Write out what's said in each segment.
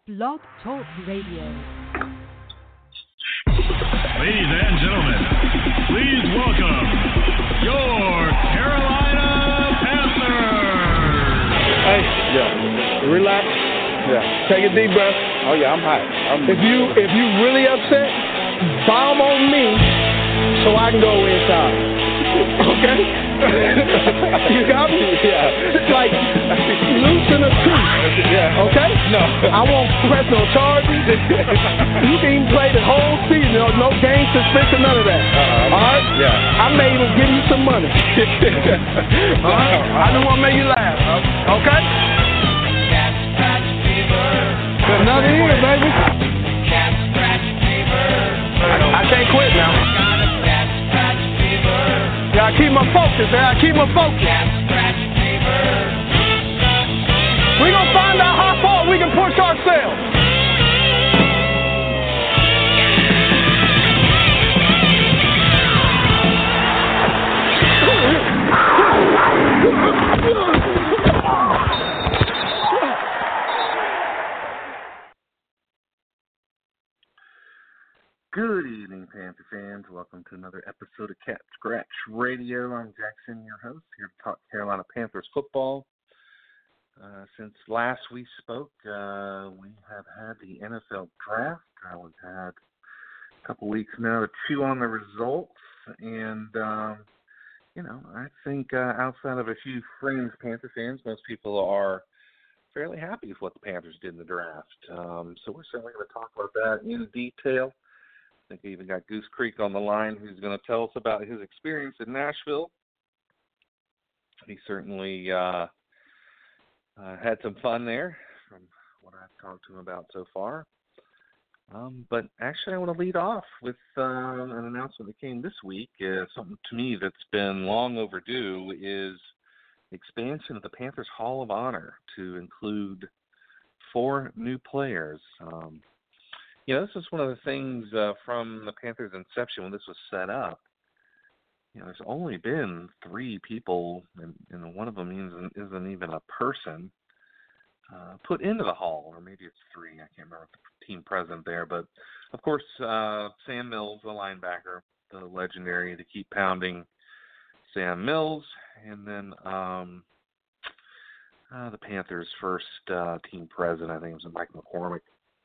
Blog Talk Radio. Ladies and gentlemen, please welcome your Carolina Panthers. Hey, yeah, relax. Yeah, take a deep breath. Oh yeah, I'm hot. If you really upset, bomb on me so I can go inside. Okay? You got me? Yeah. It's like loosen a tooth. Yeah. Okay? No. I won't press no charges. You can even play the whole season. No game suspension, none of that. All right? Yeah. I may even give you some money. All right? I just want to make you laugh. Okay? Another year, baby. I can't quit now. Yeah, I keep my focus, man. I keep my focus. We're going to find out how far we can push ourselves. Good evening, Panther fans. Welcome to another episode of Cat Scratch Radio. I'm Jackson, your host, here to talk Carolina Panthers football. Since last we spoke, we have had the NFL draft. We've had a couple weeks now to chew on the results. And, I think outside of a few fringe Panther fans, most people are fairly happy with what the Panthers did in the draft. So we're certainly going to talk about that in detail. I think we even got Goose Creek on the line, who's going to tell us about his experience in Nashville. He certainly had some fun there from what I've talked to him about so far. But actually, I want to lead off with an announcement that came this week. Something to me that's been long overdue is expansion of the Panthers Hall of Honor to include 4 new players. This was one of the things from the Panthers' inception when this was set up. There's only been 3 people, and one of them isn't even a person, put into the Hall, or maybe it's 3. I can't remember the team president there. But, of course, Sam Mills, the linebacker, the legendary, to keep pounding Sam Mills, and then the Panthers' first team president, I think it was Mike McCormick.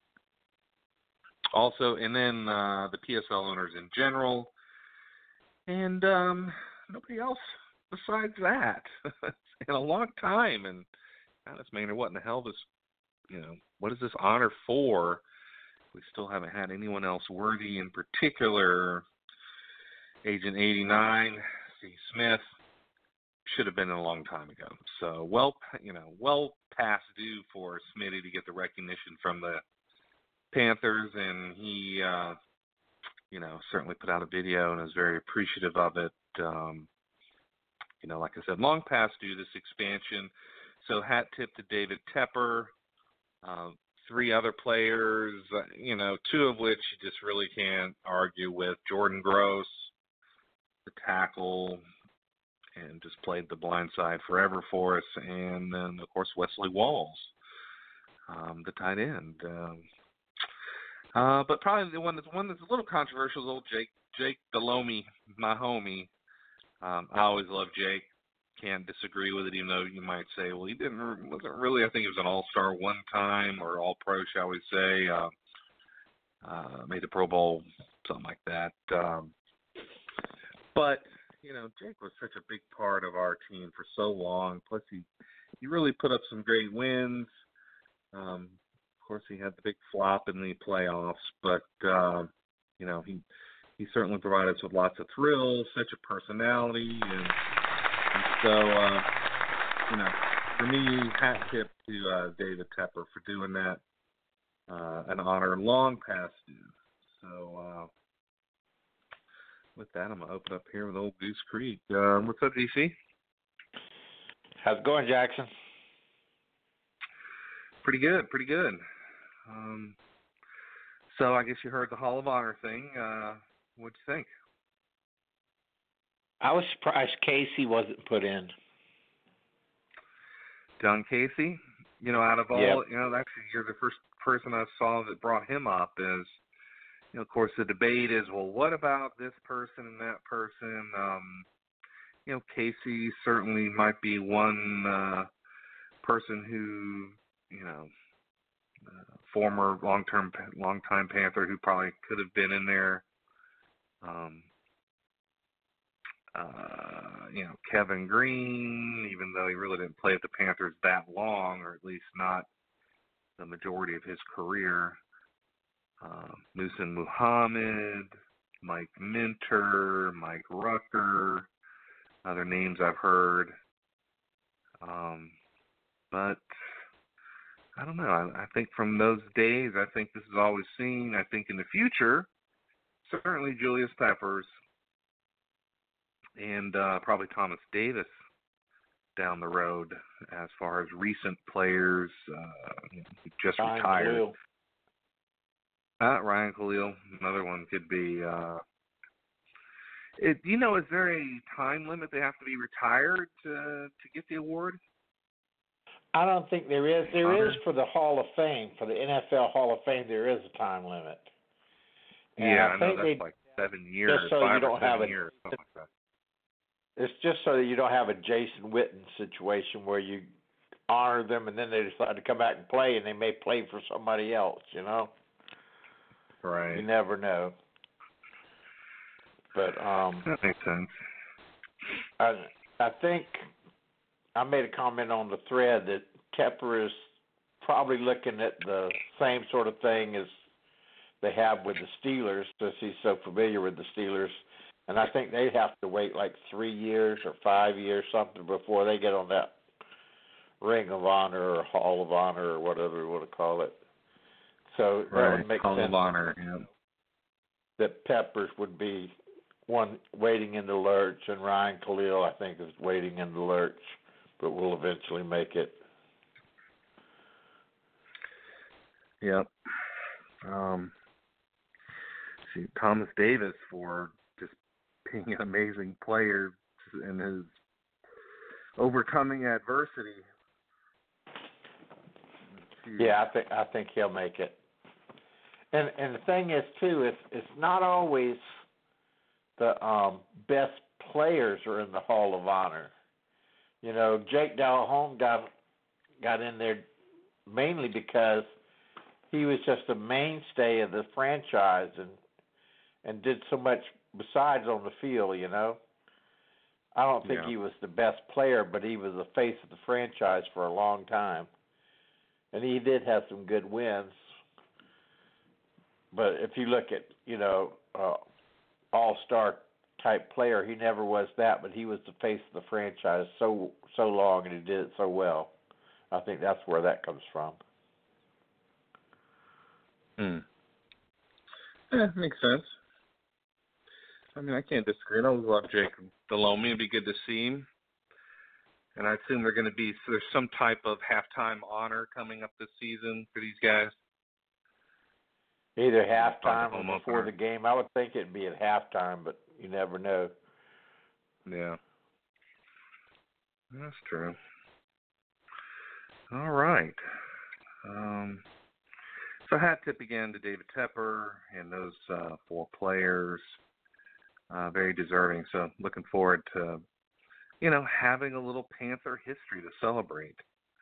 Also, and then the PSL owners in general, and nobody else besides that in a long time. And Dennis Maynard, what in the hell what is this honor for? We still haven't had anyone else worthy, in particular, Agent 89, Steve Smith, should have been a long time ago. So, well past due for Smitty to get the recognition from the Panthers, and he, certainly put out a video and is very appreciative of it. Like I said, long past due, this expansion. So hat tip to David Tepper, 3 other players, 2 of which you just really can't argue with. Jordan Gross, the tackle, and just played the blind side forever for us. And then, of course, Wesley Walls, the tight end. But probably the one that's a little controversial is old Jake Delhomme, my homie. I always loved Jake. Can't disagree with it, even though you might say, well, he wasn't really. I think he was an all-star one time, or all-pro, shall we say. Made the Pro Bowl, something like that. But Jake was such a big part of our team for so long. Plus, he really put up some great wins. Of course, he had the big flop in the playoffs, but he certainly provided us with lots of thrills, such a personality, and so for me, hat tip to David Tepper for doing that, an honor long past due. So with that, I'm gonna open up here with old Goose Creek. What's up, DC? How's it going, Jackson? Pretty good. So I guess you heard the Hall of Honor thing. What'd you think? I was surprised Casey wasn't put in. John Casey? Out of all, Yep. Actually, you're the first person I saw that brought him up. Is of course, the debate is, well, what about this person and that person? Casey certainly might be one person who, former long-time Panther who probably could have been in there. Kevin Green, even though he really didn't play with the Panthers that long, or at least not the majority of his career. Muhsin Muhammad, Mike Minter, Mike Rucker, other names I've heard. But I don't know. I think from those days, I think this is always seen. I think in the future, certainly Julius Peppers and probably Thomas Davis down the road as far as recent players who just retired. Ryan Khalil, another one could be. Is there a time limit they have to be retired to get the award? I don't think there is. There is for the Hall of Fame, for the NFL Hall of Fame. There is a time limit. And I know that's like 7 years, just so 5 you don't or 7 have years, something like that. It's just so that you don't have a Jason Witten situation where you honor them and then they decide to come back and play, and they may play for somebody else. Right. You never know. But that makes sense. I think I made a comment on the thread that Tepper is probably looking at the same sort of thing as they have with the Steelers, since he's so familiar with the Steelers. And I think they have to wait like 3 years or 5 years, something, before they get on that Ring of Honor or Hall of Honor or whatever you want to call it. So that would make Hall sense of Honor, yeah. that Peppers would be one waiting in the lurch, and Ryan Khalil, I think, is waiting in the lurch, but will eventually make it. Yep. Thomas Davis for just being an amazing player and his overcoming adversity. Yeah, I think he'll make it. And the thing is too, it's not always the best players are in the Hall of Honor. Jake Delhomme got in there mainly because he was just a mainstay of the franchise and did so much besides on the field. I don't think he was the best player, but he was the face of the franchise for a long time, and he did have some good wins. But if you look at, all-star type player, he never was that, but he was the face of the franchise so long, and he did it so well. I think that's where that comes from. Yeah, makes sense. I mean, I can't disagree. I always love Jake Delhomme. It'd be good to see him. And I assume there's some type of halftime honor coming up this season for these guys. Either halftime or before the game. I would think it'd be at halftime, but you never know. Yeah. That's true. All right. So hat tip again to David Tepper and those 4 players. Very deserving. So looking forward to, having a little Panther history to celebrate.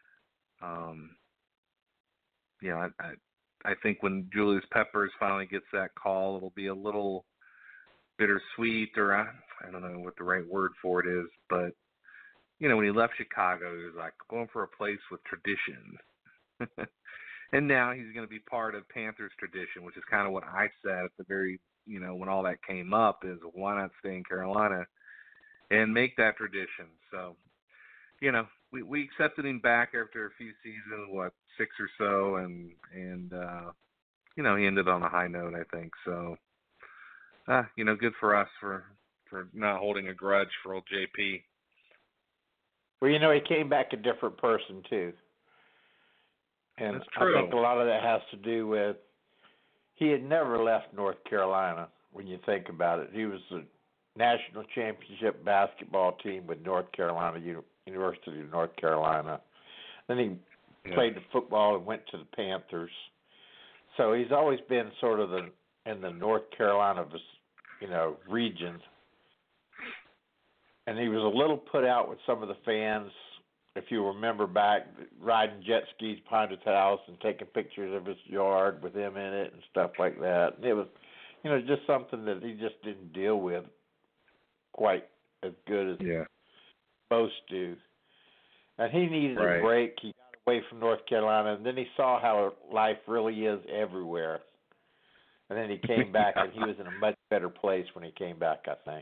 I think when Julius Peppers finally gets that call, it'll be a little bittersweet, or I don't know what the right word for it is, but, when he left Chicago, he was like going for a place with tradition. And now he's going to be part of Panthers tradition, which is kind of what I said at the very, when all that came up, is why not stay in Carolina and make that tradition. So, we accepted him back after a few seasons, 6 or so, and he ended on a high note, I think. So, good for us for not holding a grudge for old JP. Well, he came back a different person too. And that's true. I think a lot of that has to do with he had never left North Carolina, when you think about it. He was the national championship basketball team with North Carolina, University of North Carolina. Then he played the football and went to the Panthers. So he's always been sort of in the North Carolina, region. And he was a little put out with some of the fans, if you remember back, riding jet skis behind his house and taking pictures of his yard with him in it and stuff like that. And it was, just something that he just didn't deal with quite as good as most do. And he needed a break. He got away from North Carolina, and then he saw how life really is everywhere. And then he came back, and he was in a much better place when he came back, I think.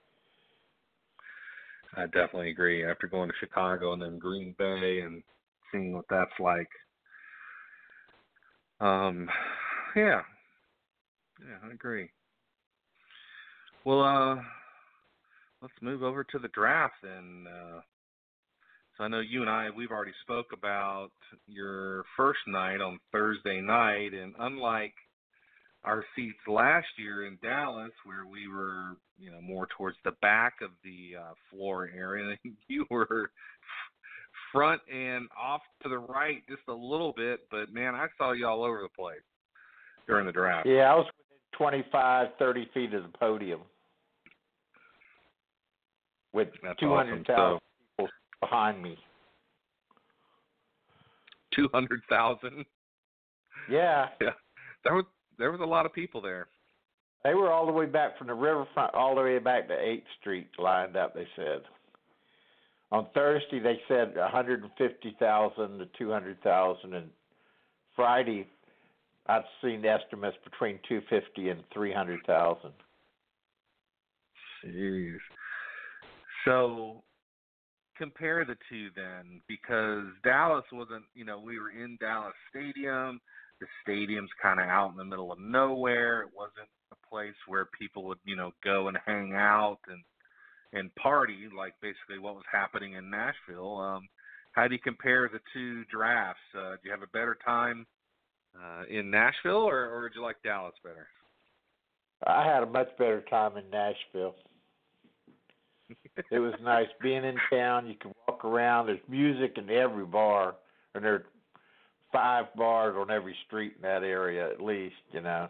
I definitely agree. After going to Chicago and then Green Bay and seeing what that's like. Yeah, I agree. Well, let's move over to the draft then. So I know you and we've already spoke about your first night on Thursday night, and unlike our seats last year in Dallas, where we were, more towards the back of the floor area, you were front and off to the right just a little bit, but man, I saw you all over the place during the draft. Yeah, I was within 25, 30 feet of the podium with 200,000 people behind me. 200,000? Yeah. Yeah. There was a lot of people there. They were all the way back from the riverfront all the way back to 8th Street lined up, they said. On Thursday, they said 150,000 to 200,000, and Friday, I've seen estimates between 250 and 300,000. Jeez. So compare the two then, because Dallas wasn't, we were in Dallas Stadium. The stadium's kind of out in the middle of nowhere. It wasn't a place where people would, go and hang out and party, like basically what was happening in Nashville. How do you compare the two drafts? Do you have a better time in Nashville, or did you like Dallas better? I had a much better time in Nashville. It was nice being in town. You could walk around. There's music in every bar, and there are 5 bars on every street in that area at least, Yeah.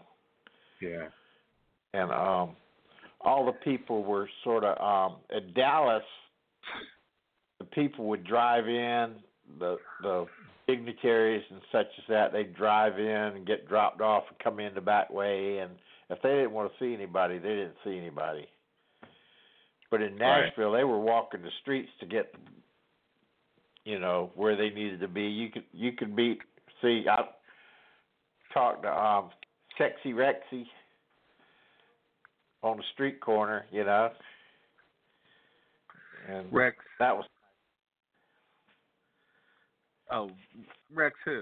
And all the people were sort of at Dallas. The people would drive in, the dignitaries and such as that. They'd drive in and get dropped off and come in the back way. And if they didn't want to see anybody, they didn't see anybody. But in Nashville, They were walking the streets to get, where they needed to be. You could see. I talked to Sexy Rexy on the street corner, and Rex. That was. Oh, Rex who?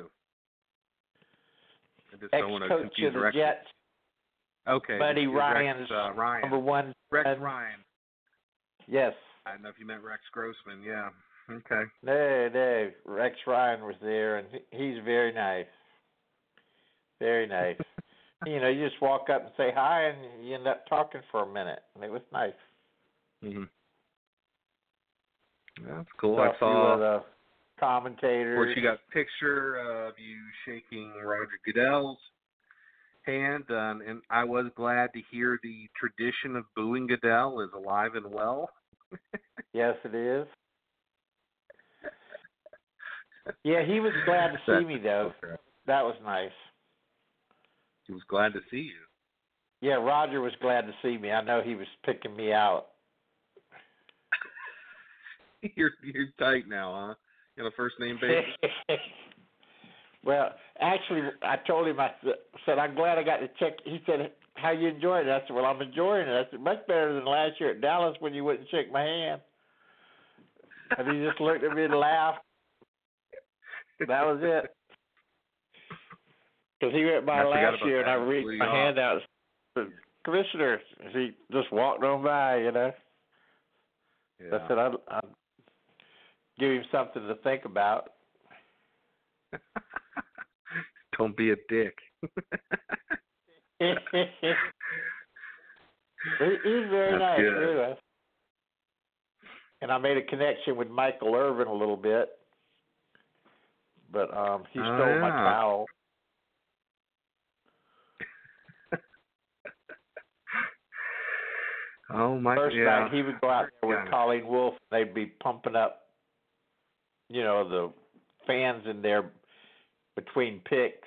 Ex-coach of the Jets. Okay. Buddy Ryan's Ryan. Number 1. Rex Ryan. Yes. I don't know if you meant Rex Grossman. Yeah. Okay. No. Rex Ryan was there, and he's very nice. Very nice. You just walk up and say hi, and you end up talking for a minute, and it was nice. Mhm. Yeah, that's cool. I saw the commentators. Of course, you got a picture of you shaking Roger Goodell's hand, and I was glad to hear the tradition of booing Goodell is alive and well. Yes, it is. Yeah, he was glad to see me, though. Okay. That was nice. He was glad to see you. Yeah, Roger was glad to see me. I know he was picking me out. You're tight now, huh? You on a first name basis? Well, actually, I told him, I said, I'm glad I got to check. He said, how you enjoying it? I said, well, I'm enjoying it. I said, much better than last year at Dallas when you wouldn't shake my hand. And he just looked at me and laughed. That was it. Because he went by last year and I reached my hand out. The commissioner, he just walked on by, Yeah. I said, I'd give him something to think about. Don't be a dick. He's very nice, good. really. And I made a connection with Michael Irvin a little bit. but he stole my towel. Oh my! First night he would go out there with Colleen Wolfe. They'd be pumping up, the fans in there between picks,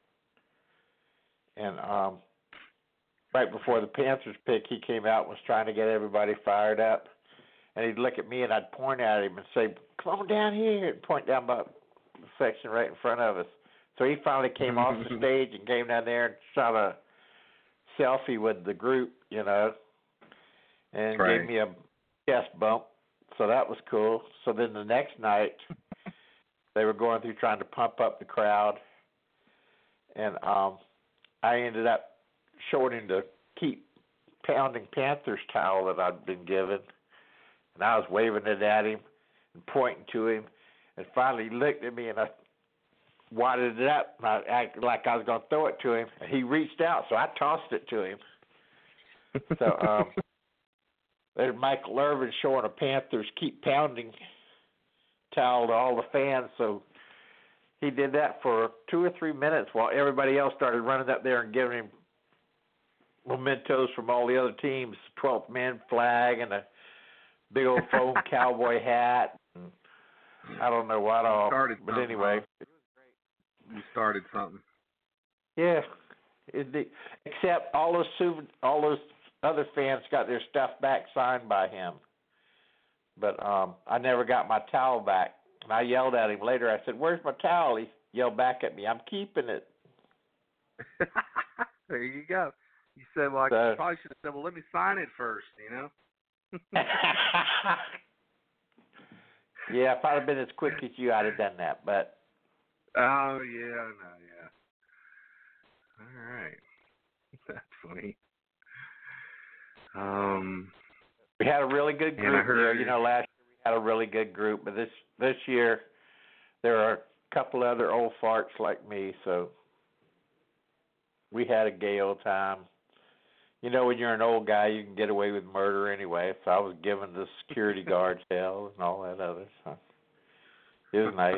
and right before the Panthers pick, he came out and was trying to get everybody fired up. And he'd look at me, and I'd point at him and say, "Come on down here," and point down about the section right in front of us. So he finally came off the stage and came down there and shot a selfie with the group, and gave me a chest bump. So that was cool. So then the next night, they were going through trying to pump up the crowd, and I ended up showing him to keep pounding Panthers towel that I'd been given. And I was waving it at him and pointing to him. And finally he looked at me, and I wadded it up, and I acted like I was going to throw it to him. And he reached out, so I tossed it to him. So there's Michael Irvin showing a Panthers keep pounding towel to all the fans. So he did that for 2 or 3 minutes while everybody else started running up there and giving him mementos from all the other teams, 12th man flag and a big old foam cowboy hat. And I don't know what all. But anyway. You started something. Yeah. Except all those other fans got their stuff back signed by him. But I never got my towel back. And I yelled at him later. I said, "Where's my towel?" He yelled back at me, "I'm keeping it." There you go. You said, "Well, I probably should have said, well, let me sign it first, Yeah, if I'd have been as quick as you, I'd have done that. But oh yeah, no, yeah. All right, that's funny. We had a really good group there. Last year we had a really good group, but this year there are a couple other old farts like me, so we had a gay old time. When you're an old guy, you can get away with murder anyway. So I was given the security guards hell and all that other stuff. It was nice.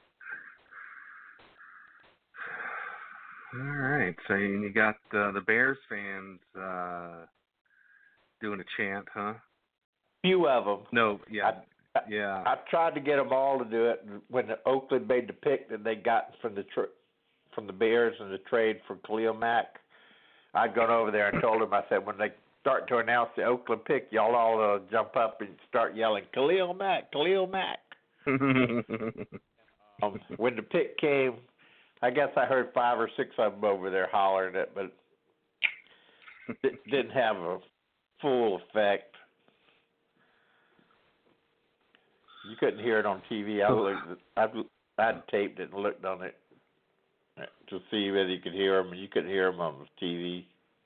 All right. So you got the Bears fans doing a chant, huh? Few of them. No, yeah. I tried to get them all to do it. When Oakland made the pick that they got from the Bears in the trade for Khalil Mack, I'd gone over there and told them, I said, when they start to announce the Oakland pick, y'all all jump up and start yelling, "Khalil Mack, Khalil Mack." When the pick came, I guess I heard 5 or 6 of them over there hollering it, but it didn't have a full effect. You couldn't hear it on TV. I'd taped it and looked on it to see whether you could hear them, and you couldn't hear them on the TV.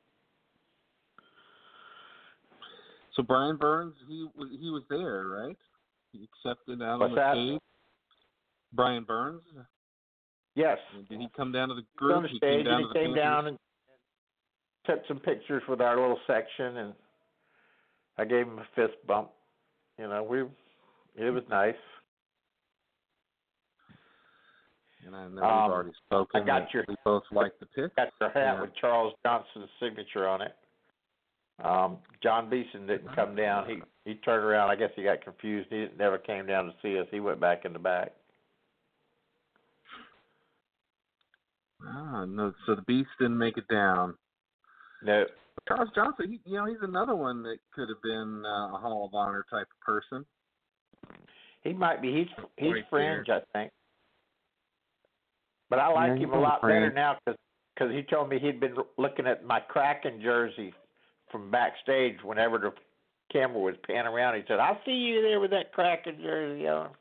So Brian Burns, he was there, right? He accepted out What's on the that? stage. Brian Burns? Yes. Did he come down to the group? On the stage, he came down and took some pictures with our little section, and I gave him a fist bump. It was nice. And I know we've already spoken. We both like the pick. Got your hat with Charles Johnson's signature on it. John Beeson didn't come down. He turned around. I guess he got confused. He never came down to see us. He went back in the back. No. So the Beast didn't make it down. No. Charles Johnson, he's another one that could have been a Hall of Honor type of person. He might be. He's right fringe, there. I think. But I like him a lot better now because he told me he'd been looking at my Kraken jersey from backstage whenever the camera was panning around. He said, "I see you there with that Kraken jersey on."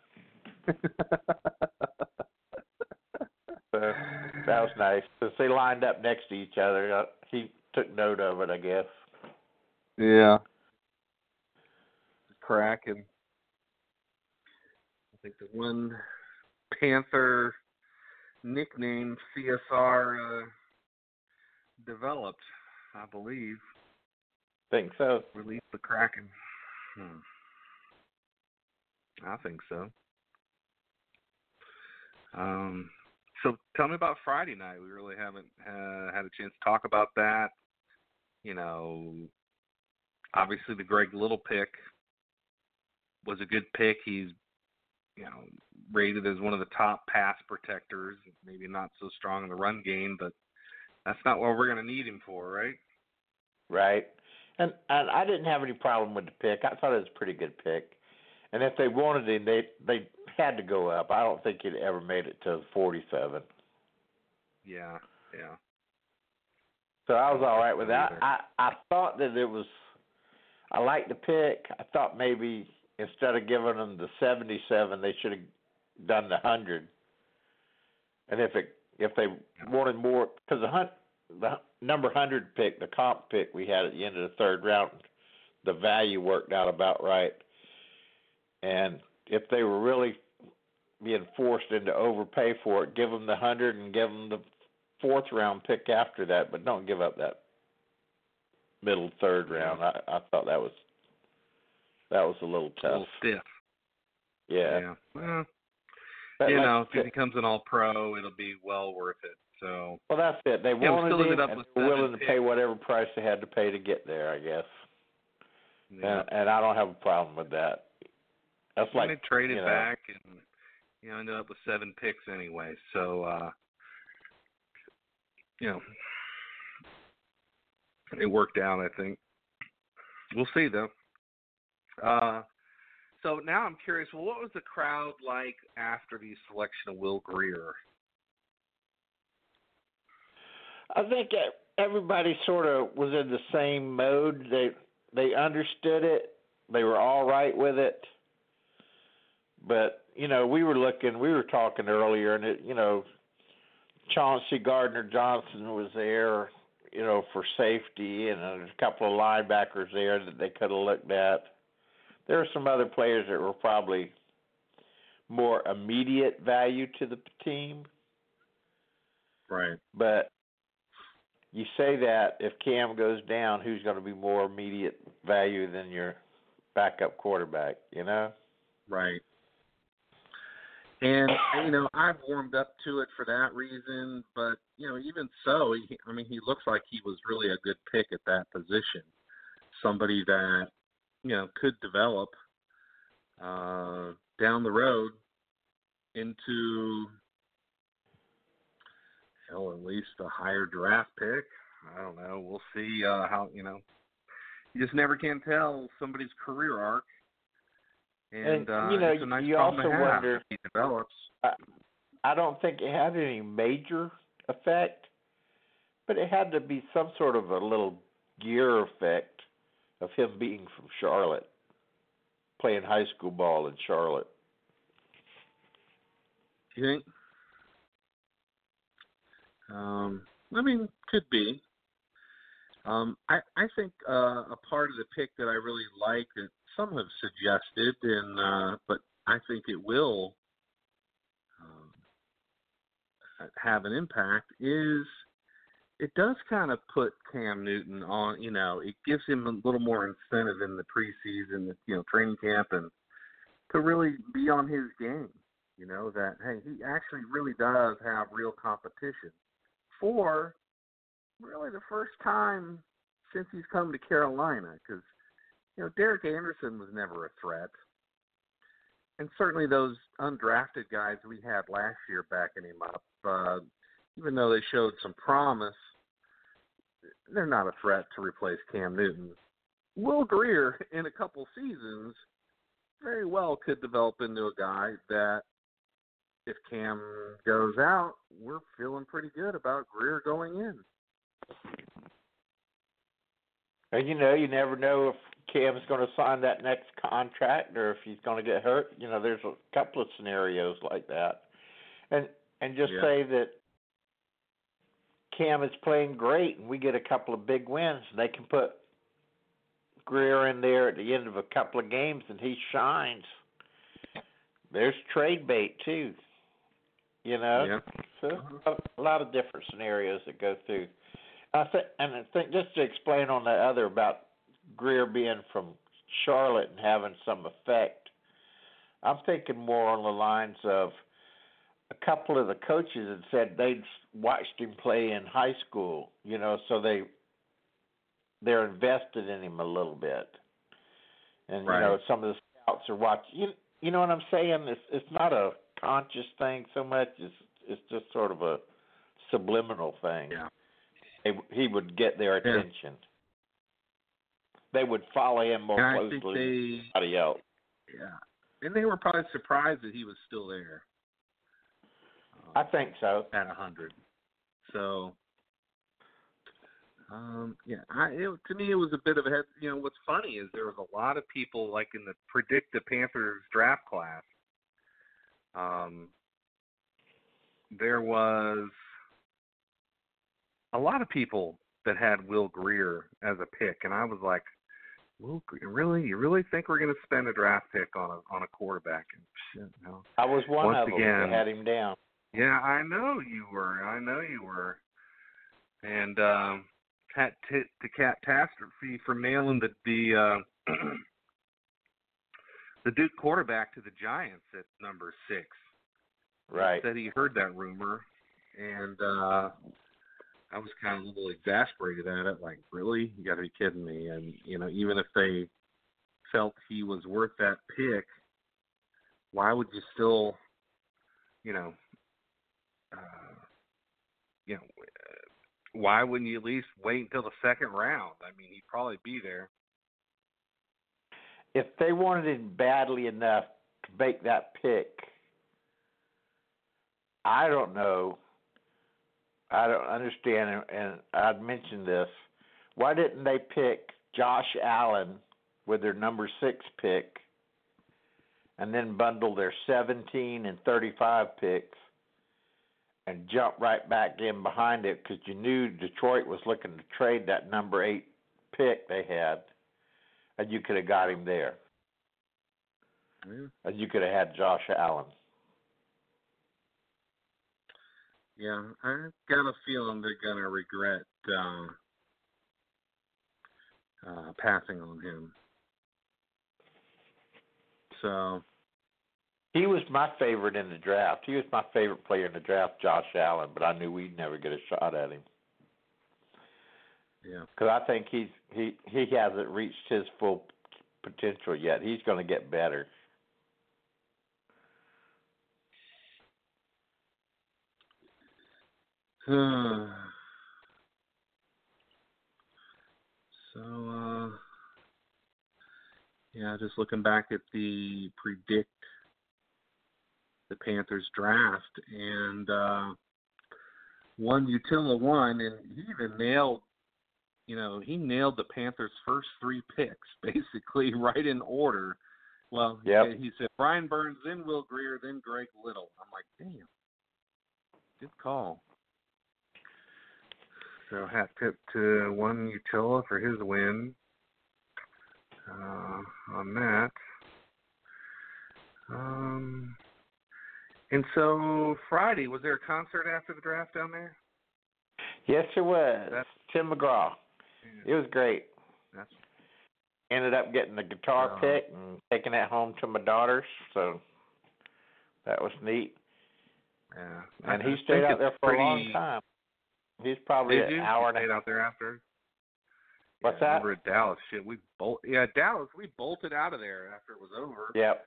So that was nice. Since they lined up next to each other, he took note of it, I guess. Yeah. Kraken. I think the one Panther nickname CSR developed, I believe. Think so. Release the Kraken. I think so. So tell me about Friday night. We really haven't had a chance to talk about that. You know, obviously the Greg Little pick was a good pick. He's, rated as one of the top pass protectors. Maybe not so strong in the run game, but that's not what we're going to need him for, right? Right. And I didn't have any problem with the pick. I thought it was a pretty good pick. And if they wanted him, they had to go up. I don't think he'd ever made it to 47. Yeah. So I was all right with that. I thought that I liked the pick. I thought maybe instead of giving them the 77, they should have done the 100. And if they wanted more, because the number 100 pick, the comp pick we had at the end of the third round, the value worked out about right. And if they were really being forced into overpay for it, give them the 100 and give them the fourth round pick after that, but don't give up that middle third round. I thought that was a little tough. A little stiff. Yeah. Well, But if he becomes an All-Pro, it'll be well worth it. So. Well, that's it. They we wanted still him, ended up and with they were willing to picks. pay whatever price they had to pay to get there, I guess. Yeah. And I don't have a problem with that. That's and like they traded back and ended up with 7 picks anyway. So it worked out, I think. We'll see though. So now I'm curious. Well, what was the crowd like after the selection of Will Grier? I think everybody sort of was in the same mode. They understood it. They were all right with it. But, we were talking earlier, and Chauncey Gardner-Johnson was there, for safety, and there's a couple of linebackers there that they could have looked at. There were some other players that were probably more immediate value to the team. Right. But you say that if Cam goes down, who's going to be more immediate value than your backup quarterback, Right. And, I've warmed up to it for that reason, but, even so, he looks like he was really a good pick at that position. Somebody that, could develop down the road into, at least a higher draft pick. I don't know. We'll see how, you just never can tell somebody's career arc. And it's a nice you problem also to have wonder if he develops. I don't think it had any major effect, but it had to be some sort of a little gear effect of him being from Charlotte, playing high school ball in Charlotte. You think? Could be. I think a part of the pick that I really like that some have suggested, but I think it will have an impact, is it does kind of put Cam Newton on, it gives him a little more incentive in the preseason, training camp, and to really be on his game, that, hey, he actually really does have real competition for really the first time since he's come to Carolina, because, Derek Anderson was never a threat. And certainly those undrafted guys we had last year backing him up, even though they showed some promise, they're not a threat to replace Cam Newton. Will Grier, in a couple seasons, very well could develop into a guy that, if Cam goes out, we're feeling pretty good about Grier going in. And you never know if Cam's going to sign that next contract or if he's going to get hurt. There's a couple of scenarios like that. And just say that Cam is playing great and we get a couple of big wins. They can put Grier in there at the end of a couple of games and he shines. There's trade bait too. Yeah. So a lot of different scenarios that go through. I think just to explain on the other about Grier being from Charlotte and having some effect, I'm thinking more on the lines of a couple of the coaches had said they'd watched him play in high school, so they're invested in him a little bit. And Right. some of the scouts are watching. You know what I'm saying? It's not a conscious thing so much. It's just sort of a subliminal thing. Yeah. He would get their attention. They would follow him more closely than anybody else. Yeah. And they were probably surprised that he was still there. I think so. At 100. So, to me, it was a bit of a head. What's funny is there was a lot of people, like in the Predict the Panthers draft class. There was a lot of people that had Will Grier as a pick, and I was like, Will Grier, really? You really think we're going to spend a draft pick on a quarterback? And shit, no. I was one Once of them again, that had him down. Yeah, I know you were. And to catastrophe for nailing the the Duke quarterback to the Giants at number 6. Right. He said he heard that rumor, and I was kind of a little exasperated at it. Like, really? You got to be kidding me! And even if they felt he was worth that pick, why would you still, why wouldn't you at least wait until the second round? I mean, he'd probably be there. If they wanted him badly enough to make that pick, I don't know. I don't understand, and I'd mentioned this. Why didn't they pick Josh Allen with their number 6 pick and then bundle their 17 and 35 picks and jump right back in behind it, because you knew Detroit was looking to trade that number 8 pick they had, and you could have got him there. Yeah. And you could have had Josh Allen. Yeah, I've got a feeling they're going to regret passing on him. So he was my favorite in the draft. He was my favorite player in the draft, Josh Allen, but I knew we'd never get a shot at him. Yeah. Because I think he hasn't reached his full potential yet. He's going to get better. Just looking back at the Predict the Panthers draft, and Utila won, and he even nailed the Panthers' first 3 picks, basically right in order. Well, yep. He said Brian Burns, then Will Grier, then Greg Little. I'm like, damn, good call. So hat tip to Utila for his win on that. And so Friday, was there a concert after the draft down there? Yes, it was. Tim McGraw. Yeah. It was great. Ended up getting the guitar pick and taking it home to my daughters, so that was neat. Yeah. And he stayed out there for a long time. He's probably an hour and a half. Stayed out there after? What's that? I remember at Dallas. Shit, Dallas, we bolted out of there after it was over. Yep.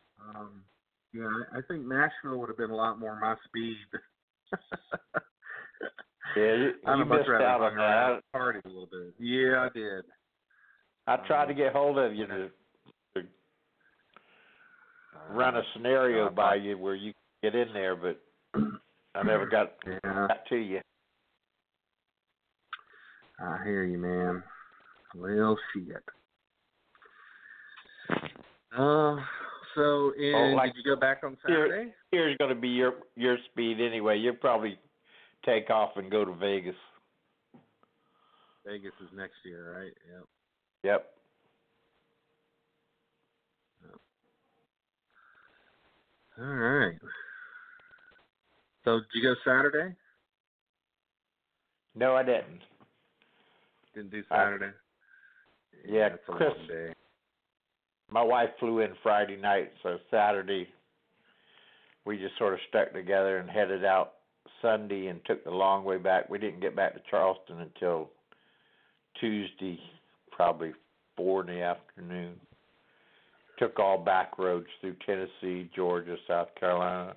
I think Nashville would have been a lot more my speed. You missed out on that. Party a little bit. Yeah, I did. I tried to get hold of you to run a scenario by you where you could get in there, but I never got to you. I hear you, man. Well, shit. Did you go back on Saturday? Here's going to be your speed anyway. You'll probably take off and go to Vegas. Vegas is next year, right? Yep. All right. So, did you go Saturday? No, I didn't. Didn't do Saturday? That's a Chris. long day. My wife flew in Friday night, so Saturday we just sort of stuck together and headed out Sunday and took the long way back. We didn't get back to Charleston until Tuesday, probably 4 in the afternoon. Took all back roads through Tennessee, Georgia, South Carolina.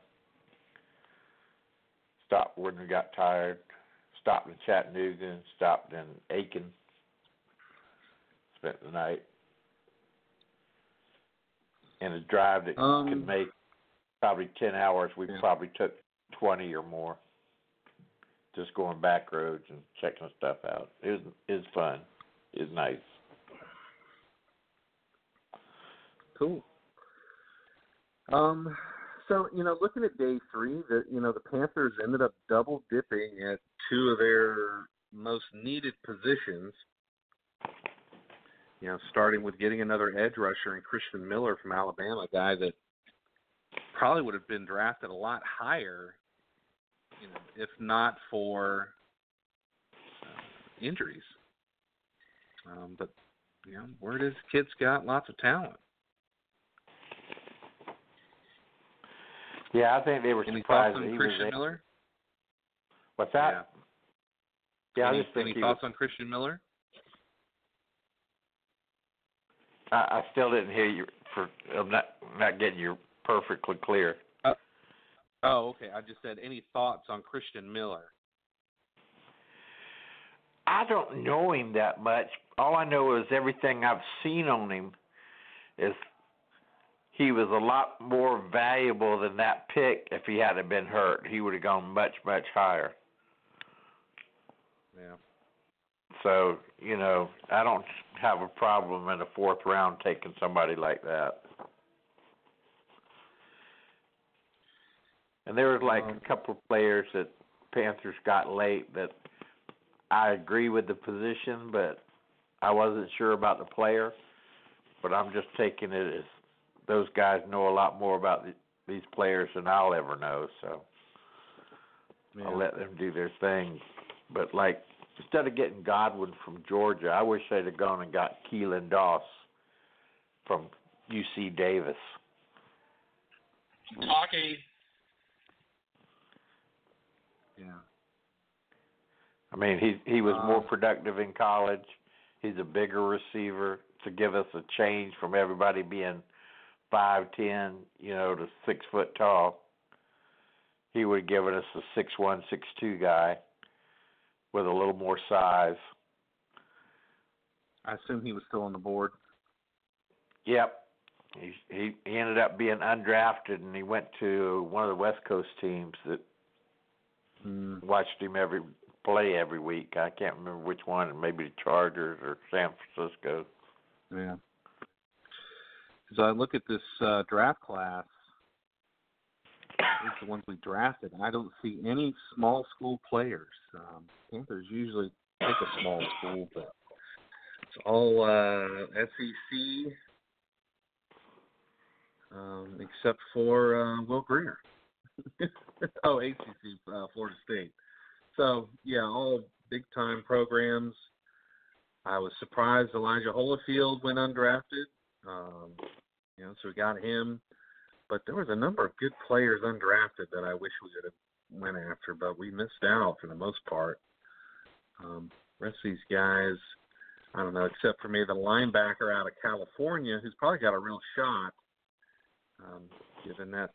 Stopped when we got tired. Stopped in Chattanooga and stopped in Aiken. Spent the night. And a drive that could make probably 10 hours, we probably took 20 or more. Just going back roads and checking stuff out. It was fun. It was nice. Cool. So, looking at day 3, the Panthers ended up double dipping at 2 of their most needed positions. Starting with getting another edge rusher in Christian Miller from Alabama, a guy that probably would have been drafted a lot higher, if not for injuries. But word is, kid's got lots of talent. Yeah, I think they were surprised that he Christian was Miller? What's that? Yeah, any thoughts on Christian Miller? I still didn't hear you. I'm not getting you perfectly clear. Oh, okay. I just said, any thoughts on Christian Miller? I don't know him that much. All I know is everything I've seen on him is he was a lot more valuable than that pick. If he hadn't been hurt, he would have gone much, much higher. Yeah. So, I don't have a problem in the 4th round taking somebody like that. And there was a couple of players that Panthers got late that I agree with the position, but I wasn't sure about the player. But I'm just taking it as those guys know a lot more about these players than I'll ever know, so I'll let them do their thing. But, instead of getting Godwin from Georgia, I wish they'd have gone and got Keelan Doss from UC Davis. Talkie. Yeah. I mean, he was more productive in college. He's a bigger receiver to give us a change from everybody being 5'10", to 6 foot tall. He would have given us a 6'1", 6'2" guy with a little more size. I assume he was still on the board. Yep. He ended up being undrafted, and he went to one of the West Coast teams that watched him play every week. I can't remember which one, maybe the Chargers or San Francisco. Yeah. So I look at this draft class, at least the ones we drafted, and I don't see any small school players. Panthers usually pick a small school, but it's all SEC, except for Will Greer. ACC, Florida State. So, all big-time programs. I was surprised Elijah Holyfield went undrafted. So we got him. But there was a number of good players undrafted that I wish we would have went after, but we missed out for the most part. Rest of these guys, I don't know, except for maybe the linebacker out of California, who's probably got a real shot, given that's,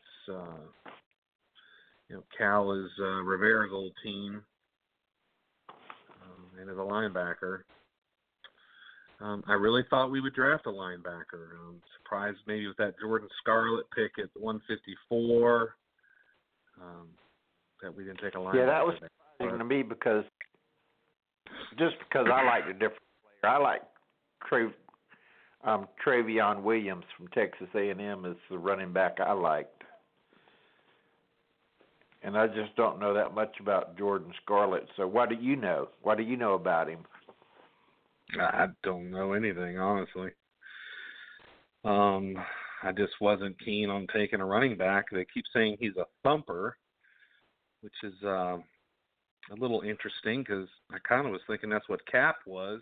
Cal is Rivera's old team, and as a linebacker. I really thought we would draft a linebacker. Surprised maybe with that Jordan Scarlett pick at 154 that we didn't take a linebacker. Yeah, that was surprising to me because I like a different player. I like Travion Williams from Texas A&M as the running back I liked. And I just don't know that much about Jordan Scarlett. So what do you know? What do you know about him? I don't know anything, honestly. I just wasn't keen on taking a running back. They keep saying he's a thumper, which is a little interesting because I kind of was thinking that's what Cap was.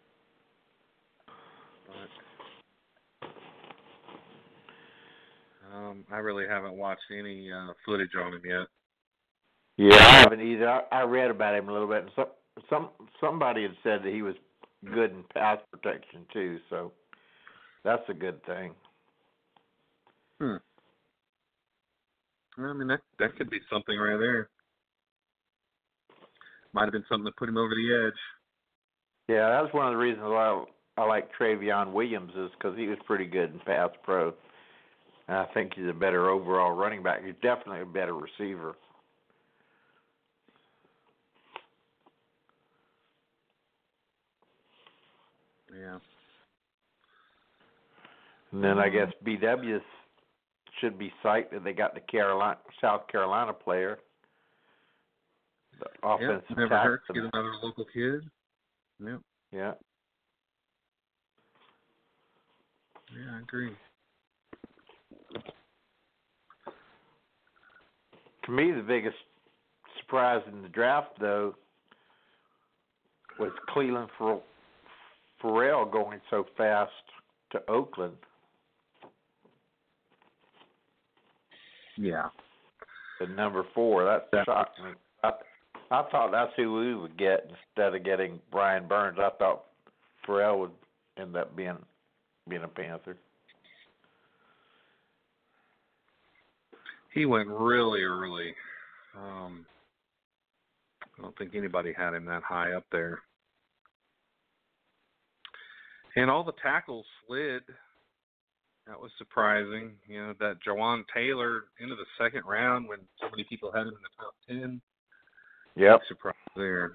But I really haven't watched any footage on him yet. Yeah, I haven't either. I read about him a little bit, and somebody had said that he was good in pass protection too. So that's a good thing. I mean, that could be something right there. Might have been something that put him over the edge. Yeah, that's one of the reasons why I like Travion Williams is because he was pretty good in pass pro. And I think he's a better overall running back. He's definitely a better receiver. Yeah. And then I guess BW's should be psyched that they got the South Carolina player. The offensive never tackle. hurts to get another local kid. Yep. Yeah. Yeah, I agree. To me, the biggest surprise in the draft, though, was Cleveland Farrell going so fast to Oakland. Yeah. At number 4, that shocked me. I thought that's who we would get instead of getting Brian Burns. I thought Farrell would end up being a Panther. He went really early. I don't think anybody had him that high up there. And all the tackles slid. That was surprising. You know, that Jawan Taylor into the second round when so many people had him in the top 10. Yep. Big surprise there.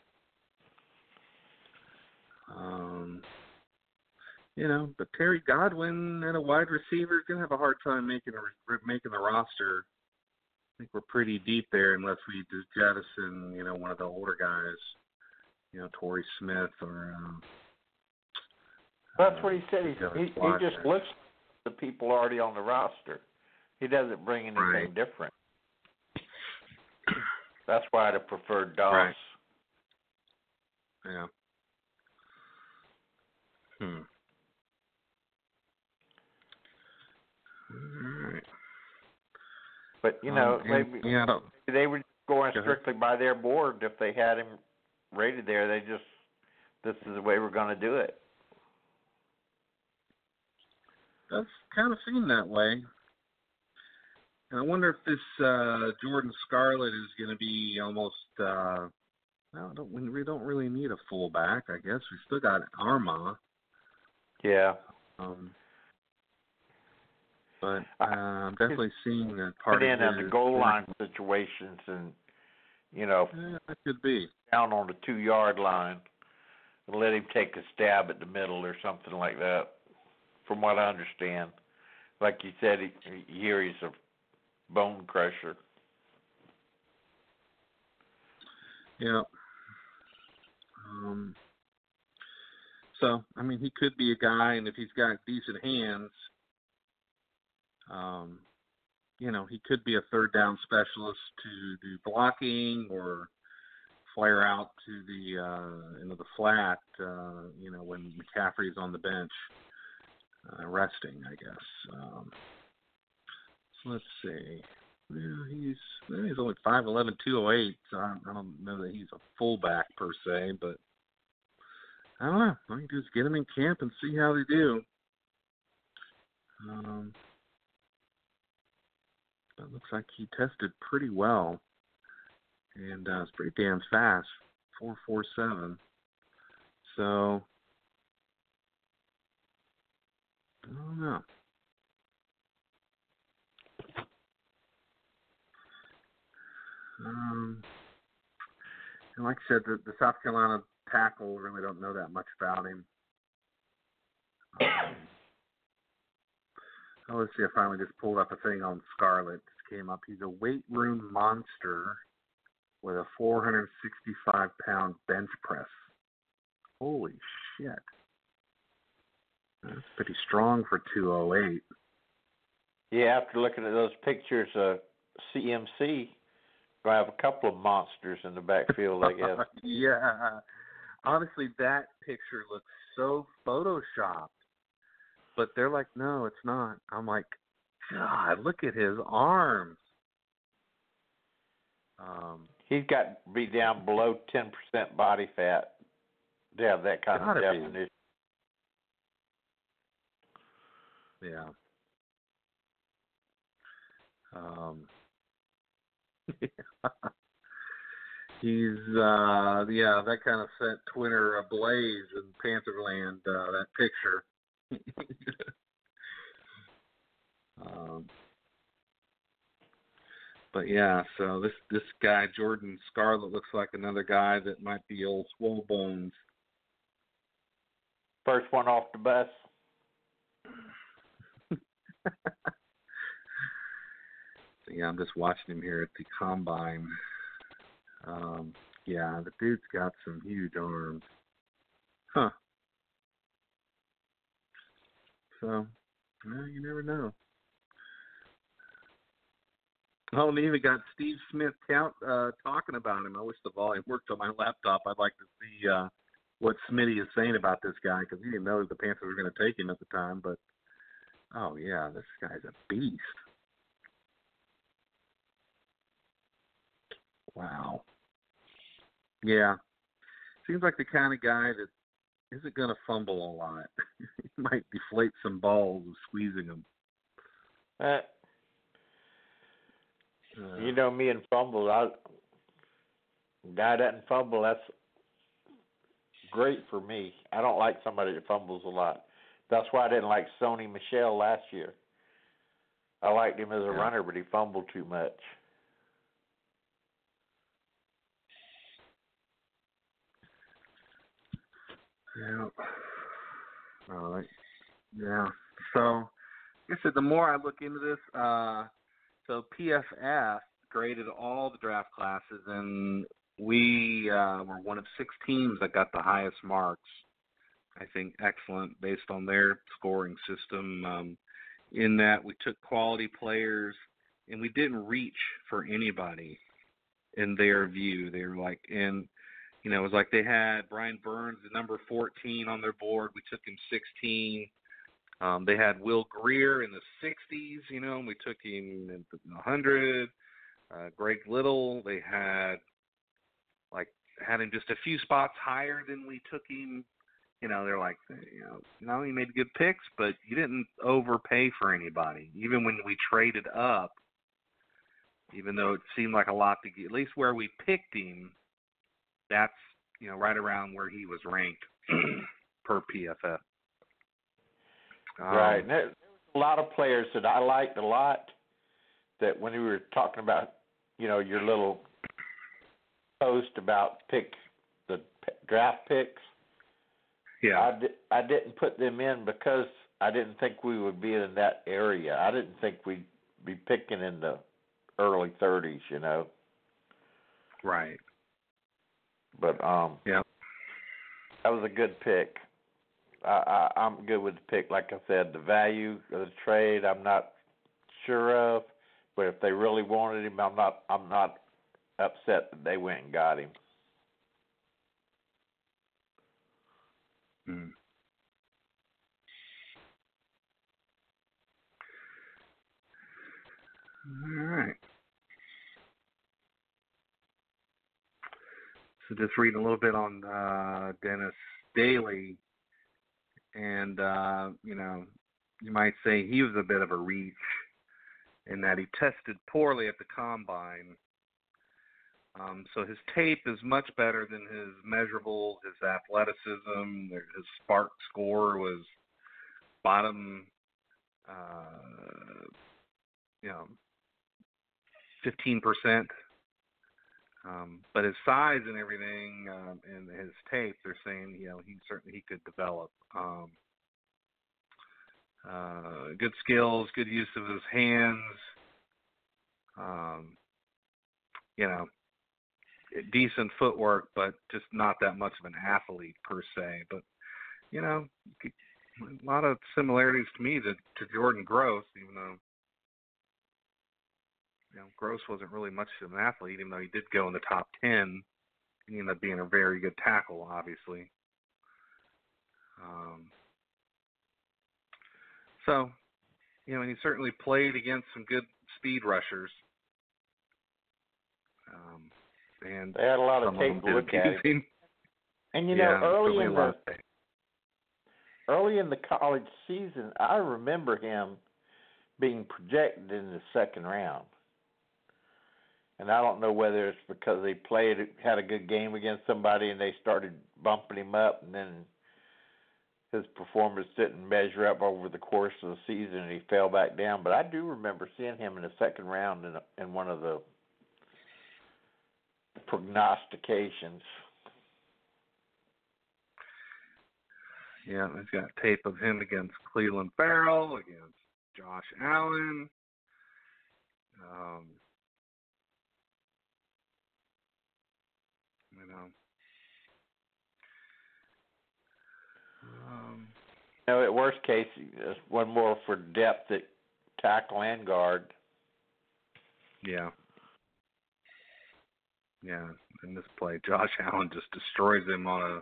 You know, but Terry Godwin and a wide receiver is going to have a hard time making the roster. I think we're pretty deep there unless we just jettison, you know, one of the older guys, you know, Torrey Smith or. That's what he said. He just looks at the people already on the roster. He doesn't bring anything different. That's why I'd have preferred Doss. Right. Yeah. All right. But, you know, maybe they were going strictly by their board. If they had him rated there, this is the way we're going to do it. Does kind of seem that way. And I wonder if this Jordan Scarlett is going to be almost, we don't really need a fullback, I guess. We still got Arma. Yeah. But I'm definitely seeing that part of on the goal line situations and, you know, that could be. Down on the 2-yard line and let him take a stab at the middle or something like that, from what I understand. Like you said, here he's a bone crusher. Yeah. So, I mean, he could be a guy, and if he's got decent hands, you know, he could be a third down specialist to do blocking or flare out to the into the flat, you know, when McCaffrey's on the bench resting, I guess. So let's see. Well, he's only 5'11", 208, so I don't know that he's a fullback per se, but I don't know. All you do is get him in camp and see how they do. It looks like he tested pretty well, and it's pretty damn fast, 4.47. So I don't know. And like I said, the South Carolina tackle, really don't know that much about him. Let's see, I finally just pulled up a thing on Scarlett. It came up. He's a weight room monster with a 465-pound bench press. Holy shit. That's pretty strong for 208. Yeah, after looking at those pictures of CMC, I have a couple of monsters in the backfield, I guess. Yeah. Honestly, that picture looks so photoshopped. But they're like, no, it's not. I'm like, God, look at his arms. He's got to be down below 10% body fat to have that kind of definition. Yeah. He's that kind of set Twitter ablaze in Pantherland, that picture. But yeah, so this guy Jordan Scarlett looks like another guy that might be old Swole Bones. First one off the bus. So yeah, I'm just watching him here at the combine. Yeah, the dude's got some huge arms. Huh. So, well, you never know. Oh, and even got Steve Smith talking about him. I wish the volume worked on my laptop. I'd like to see what Smitty is saying about this guy, because he didn't know the Panthers were going to take him at the time. But, oh, yeah, this guy's a beast. Wow. Yeah. Seems like the kind of guy that isn't going to fumble a lot. He might deflate some balls with squeezing them. You know me and fumble. Guy doesn't fumble. That's great for me. I don't like somebody that fumbles a lot. That's why I didn't like Sony Michel last year. I liked him as a runner, but he fumbled too much. Yeah. All right. Yeah. So, like I said, the more I look into this, so PFF graded all the draft classes, and we were one of 6 teams that got the highest marks. I think excellent based on their scoring system. In that we took quality players, and we didn't reach for anybody in their view. They were like, and you know, it was like they had Brian Burns, the number 14, on their board. We took him 16. They had Will Greer in the 60s, you know, and we took him in the 100. Greg Little, they had him just a few spots higher than we took him. You know, they're like, you know, not only made good picks, but you didn't overpay for anybody. Even when we traded up, even though it seemed like a lot to get, at least where we picked him, that's, you know, right around where he was ranked per PFF. Right. And there was a lot of players that I liked a lot that when we were talking about, you know, your little post about the draft picks, yeah, I didn't put them in because I didn't think we would be in that area. I didn't think we'd be picking in the early 30s, you know. Right. But yeah, that was a good pick. I'm good with the pick. Like I said, the value of the trade I'm not sure of, but if they really wanted him, I'm not upset that they went and got him. Mm. All right. So just reading a little bit on Dennis Daly, and you know, you might say he was a bit of a reach in that he tested poorly at the combine. So his tape is much better than his measurables, his athleticism, his SPARQ score was bottom, 15%. But his size and everything, and his tape, they're saying, you know, he could develop. Good skills, good use of his hands. You know, decent footwork, but just not that much of an athlete per se. But you know, a lot of similarities to me to Jordan Gross, even though, you know, Gross wasn't really much of an athlete, even though he did go in the top 10. He ended up being a very good tackle, obviously. So, he certainly played against some good speed rushers. And they had a lot of some tape of to them look did at. abuse him. And early in the college season, I remember him being projected in the second round. And I don't know whether it's because he had a good game against somebody and they started bumping him up, and then his performance didn't measure up over the course of the season and he fell back down. But I do remember seeing him in the second round in one of the prognostications. Yeah, he's got tape of him against Cleveland Farrell, against Josh Allen. At worst case, there's one more for depth at tackle and guard. Yeah. Yeah, in this play, Josh Allen just destroys him on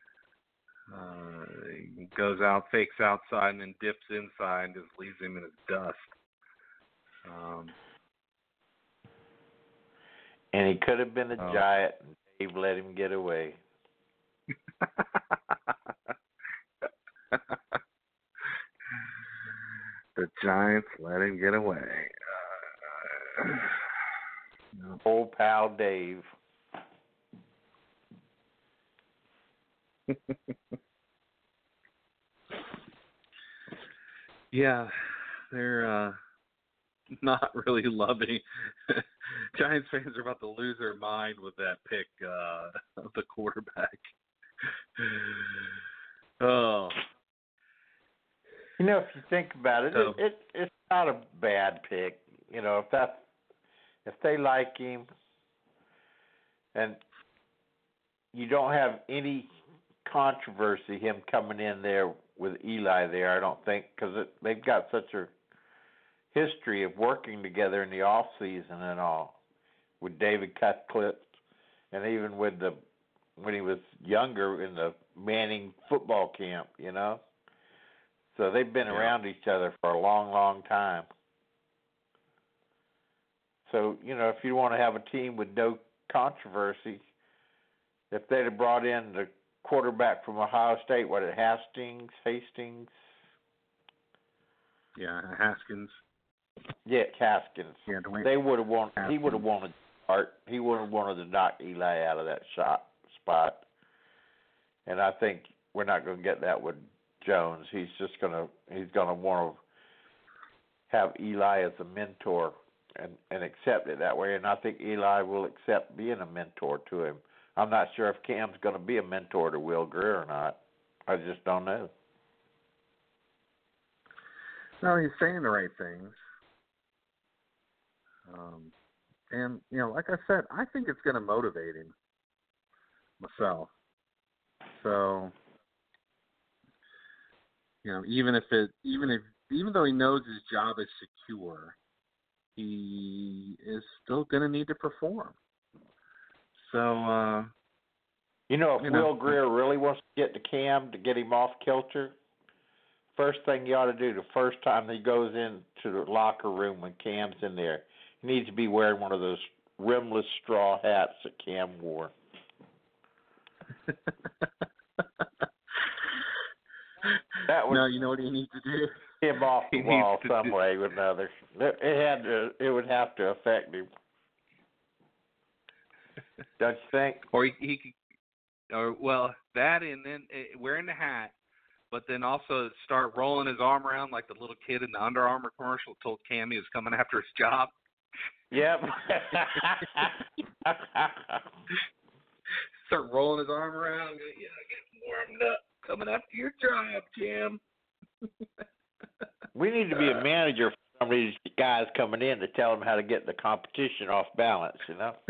he goes out, fakes outside, and then dips inside and just leaves him in his dust. And he could have been a giant, and Dave let him get away. The Giants let him get away. Old pal Dave. Yeah, they're not really loving. Giants fans are about to lose their mind with that pick of the quarterback. Oh. If you think about it, it's not a bad pick. If they like him, and you don't have any controversy him coming in there with Eli there, I don't think, because they've got such a history of working together in the off season and all, with David Cutcliffe, and even with when he was younger in the Manning football camp, So they've been around each other for a long, long time. So, if you want to have a team with no controversy, if they'd have brought in the quarterback from Ohio State, Hastings? Yeah, Haskins. Yeah, Haskins. Yeah, he would have wanted to start. He would have wanted to knock Eli out of that spot. And I think we're not going to get that with Jones. He's gonna want to have Eli as a mentor and accept it that way. And I think Eli will accept being a mentor to him. I'm not sure if Cam's going to be a mentor to Will Grier or not. I just don't know. No, he's saying the right things. And, like I said, I think it's going to motivate him myself. So, even though he knows his job is secure, he is still going to need to perform. So, Will Grier really wants to get to Cam to get him off kilter, first thing you ought to do the first time he goes into the locker room when Cam's in there, he needs to be wearing one of those rimless straw hats that Cam wore. You know what he needs to do? Him off the wall some way or another. It would have to affect him. Don't you think? Or he could, that and then wearing the hat, but then also start rolling his arm around like the little kid in the Under Armour commercial told Cam he was coming after his job. Yep. Start rolling his arm around. Yeah, get warmed up. Coming after your job, Cam. We need to be a manager for some of these guys coming in to tell them how to get the competition off balance,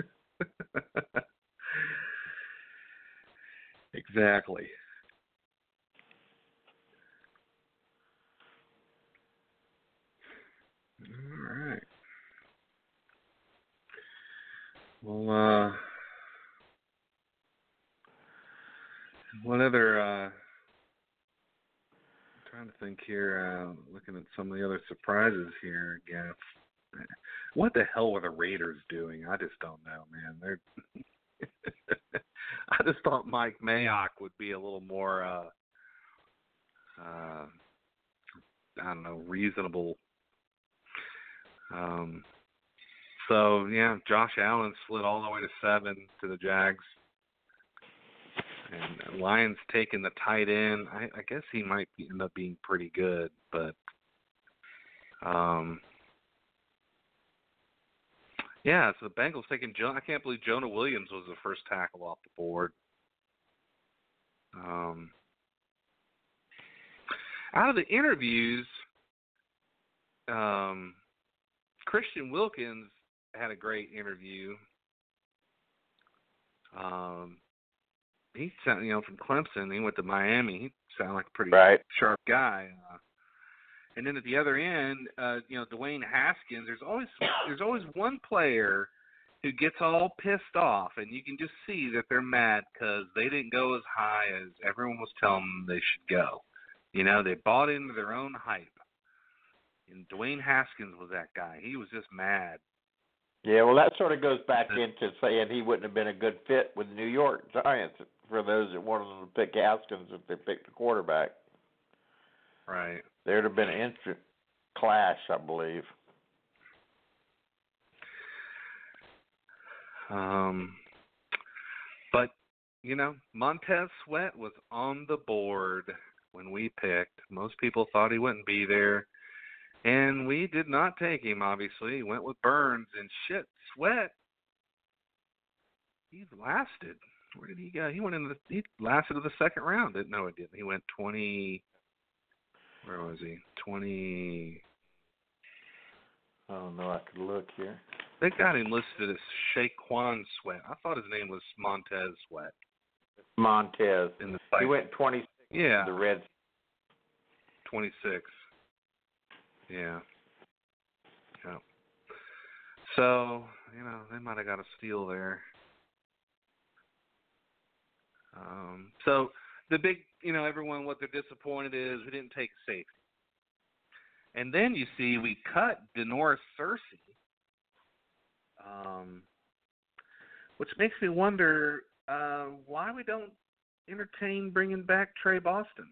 Exactly. All right. Well, what other? Trying trying to think here, looking at some of the other surprises here, I guess. What the hell were the Raiders doing? I just don't know, man. They're I just thought Mike Mayock would be a little more, I don't know, reasonable. So, yeah, Josh Allen slid all the way to 7 to the Jags. And Lions taking the tight end. I guess he might end up being pretty good, but yeah, so the Bengals taking I can't believe Jonah Williams was the first tackle off the board. Out of the interviews, Christian Wilkins had a great interview. He sounded, from Clemson. He went to Miami. He sounded like a pretty sharp guy. And then at the other end, Dwayne Haskins. There's always one player who gets all pissed off, and you can just see that they're mad because they didn't go as high as everyone was telling them they should go. They bought into their own hype. And Dwayne Haskins was that guy. He was just mad. Yeah, well, that sort of goes back into saying he wouldn't have been a good fit with the New York Giants for those that wanted them to pick Haskins if they picked a quarterback. Right. There would have been an instant clash, I believe. But, Montez Sweat was on the board when we picked. Most people thought he wouldn't be there. And we did not take him, obviously. He went with Burns. And shit, Sweat, he lasted. Where did he go? He lasted to the second round. No, he didn't. He went 20. Where was he? 20. I don't know. I could look here. They got him listed as Shaquan Sweat. I thought his name was Montez Sweat. Montez. In the he went 26. Yeah. The Reds. 26. Yeah. So, they might have got a steal there. So the big, everyone, what they're disappointed is we didn't take safety. And then you see we cut Denoris Searcy, which makes me wonder why we don't entertain bringing back Trey Boston.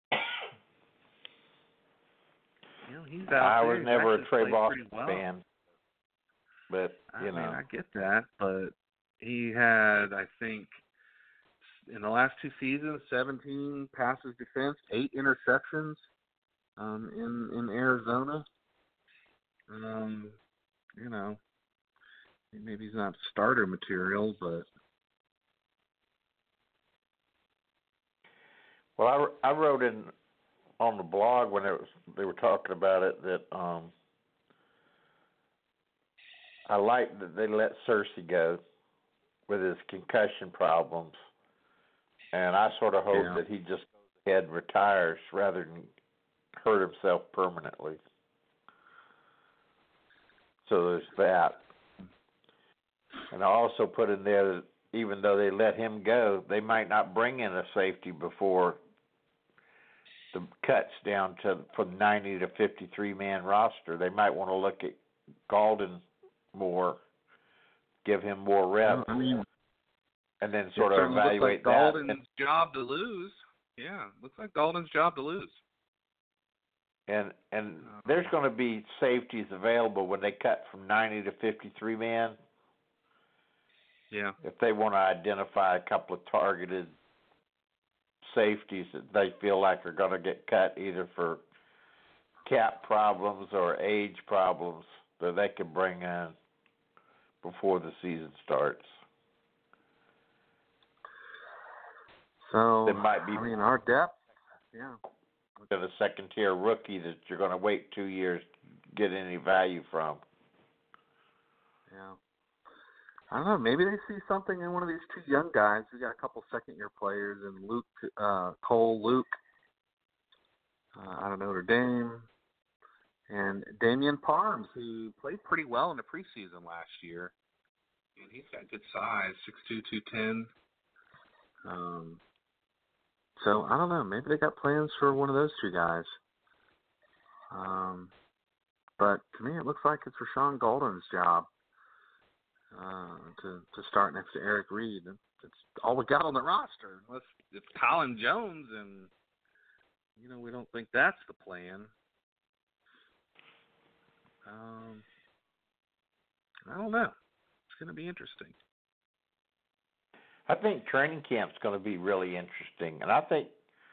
He's out I there. was never a Trey Boston fan, but I mean, I get that, but he had, I think, in the last 2 seasons, 17 passes defense, 8 interceptions in Arizona. Maybe he's not starter material, but. Well, I wrote in on the blog when they were talking about it that I like that they let Searcy go with his concussion problems, and I sort of hope that he just goes ahead and retires rather than hurt himself permanently. So there's that. And I also put in there that even though they let him go, they might not bring in a safety before the cuts down to from 90 to 53-man roster. They might want to look at Galden more, give him more reps, and then sort of evaluate looks like that. Galden's job to lose. Yeah, looks like Galden's job to lose. And there's going to be safeties available when they cut from 90 to 53-man. Yeah. If they want to identify a couple of targeted safeties that they feel like are going to get cut either for cap problems or age problems that they can bring in before the season starts. So, there might be our depth, a second-tier rookie that you're going to wait 2 years to get any value from. Yeah. I don't know. Maybe they see something in one of these 2 young guys. We got a couple second-year players in Cole Luke, out of Notre Dame, and Damian Parms, who played pretty well in the preseason last year. And he's got good size, 6'2", 210. So I don't know. Maybe they got plans for one of those 2 guys. But to me, it looks like it's Rashawn Golden's job to start next to Eric Reed. It's all we got on the roster, unless it's Colin Jones, and we don't think that's the plan. I don't know. It's going to be interesting. I think training camp's going to be really interesting, and I think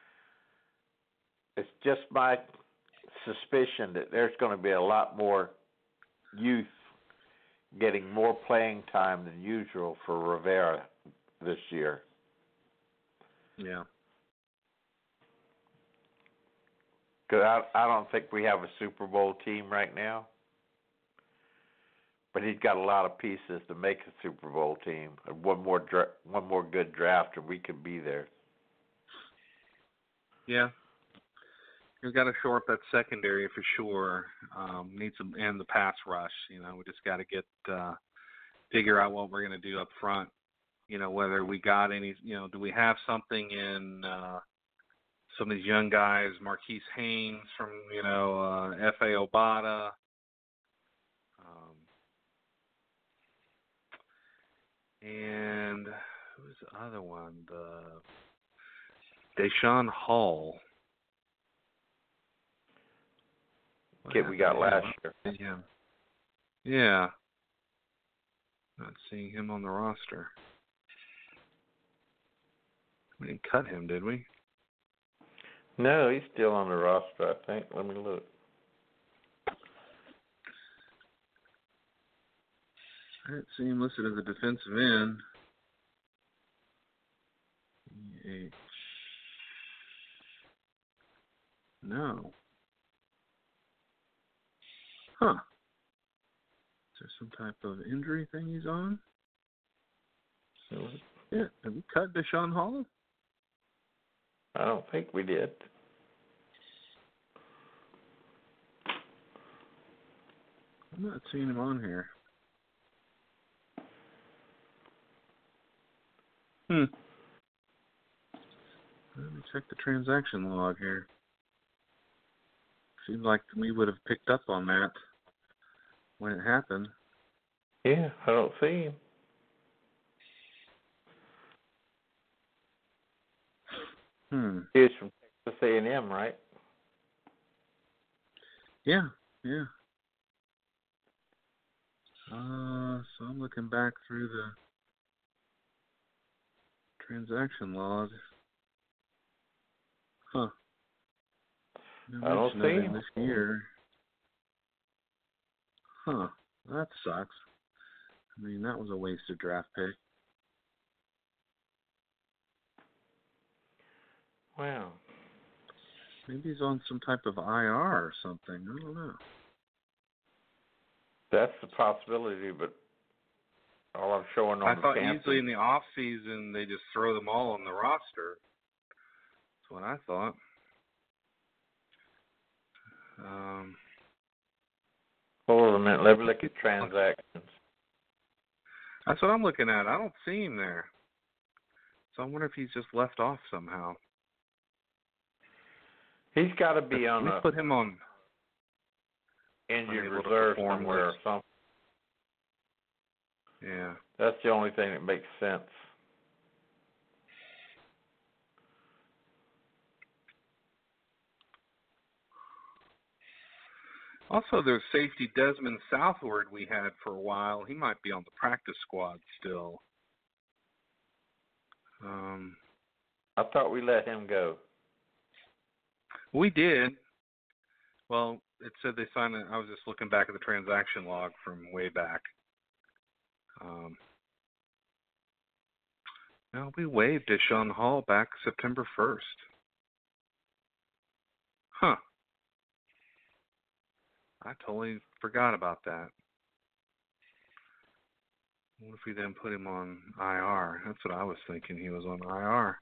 it's just my suspicion that there's going to be a lot more youth getting more playing time than usual for Rivera this year. Yeah. Because I don't think we have a Super Bowl team right now. But he's got a lot of pieces to make a Super Bowl team. And one more good draft, and we could be there. Yeah. We've got to shore up that secondary for sure. Need some and the pass rush. We just got to figure out what we're going to do up front. Whether we got any. Do we have something in some of these young guys, Marquise Haynes from F.A. Obata. And who's the other one? Deshaun Hall. Kid we got last year. Yeah. Not seeing him on the roster. We didn't cut him, did we? No, he's still on the roster, I think. Let me look. I didn't see him listed as a defensive end. No. Huh. Is there some type of injury thing he's on? Yeah. Have we cut Deshaun Hall? I don't think we did. I'm not seeing him on here. Let me check the transaction log here. Seems like we would have picked up on that when it happened. Yeah, I don't see him. He's from Texas A&M, right? Yeah. So I'm looking back through the transaction log. Huh. I don't see him this year. Huh. That sucks. I mean, that was a wasted draft pick. Wow. Maybe he's on some type of IR or something. I don't know. That's the possibility, but all I'm showing on I the thought campus. usually in the off season they just throw them all on the roster. That's what I thought. Hold on a minute. Let me look at transactions. That's what I'm looking at. I don't see him there. So I wonder if he's just left off somehow. He's got to be on put him on injured reserve somewhere or something. Yeah. That's the only thing that makes sense. Also, there's safety Desmond Southward we had for a while. He might be on the practice squad still. I thought we let him go. We did. Well, it said they signed it. I was just looking back at the transaction log from way back. No, we waived Deshaun Hall back September 1st. Huh. I totally forgot about that. What if we then put him on IR? That's what I was thinking. He was on IR.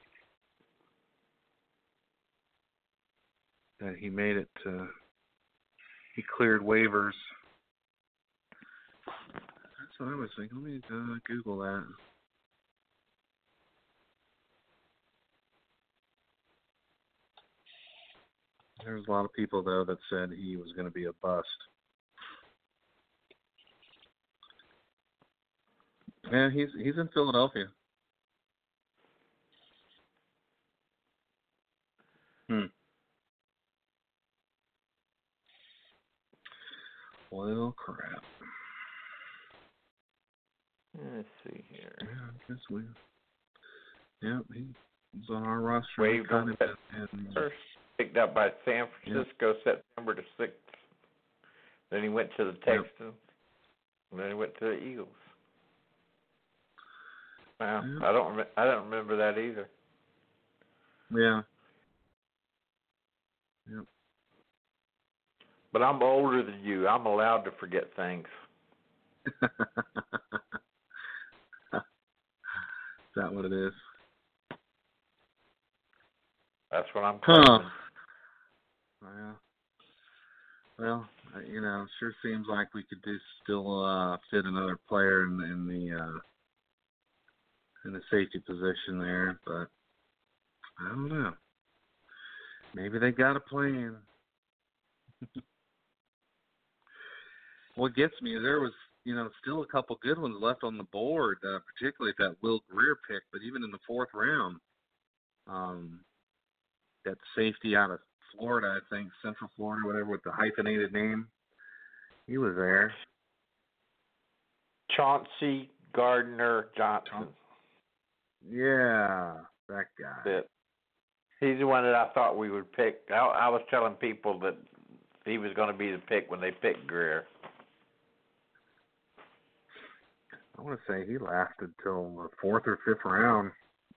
That he made it to... He cleared waivers. That's what I was thinking. Let me Google that. There's a lot of people, though, that said he was going to be a bust. Yeah, he's in Philadelphia. Well, crap. Let's see here. Yeah, I guess we. Yeah, he's on our roster. Waived on first, picked up by San Francisco September the 6th. Then he went to the Texans. And then he went to the Eagles. Wow, I don't remember that either. Yeah. Yep. But I'm older than you. I'm allowed to forget things. Is that what it is? That's what I'm claiming. Yeah. Well, it sure seems like we could still fit another player in the safety position there, but I don't know. Maybe they got a plan. What gets me is there was, still a couple good ones left on the board, particularly that Will Greer pick, but even in the 4th round, that safety out of Florida, I think, Central Florida, whatever, with the hyphenated name, he was there. Chauncey Gardner-Johnson. Yeah, that guy. He's the one that I thought we would pick. I was telling people that he was going to be the pick when they picked Greer. I want to say he lasted till the 4th or 5th round.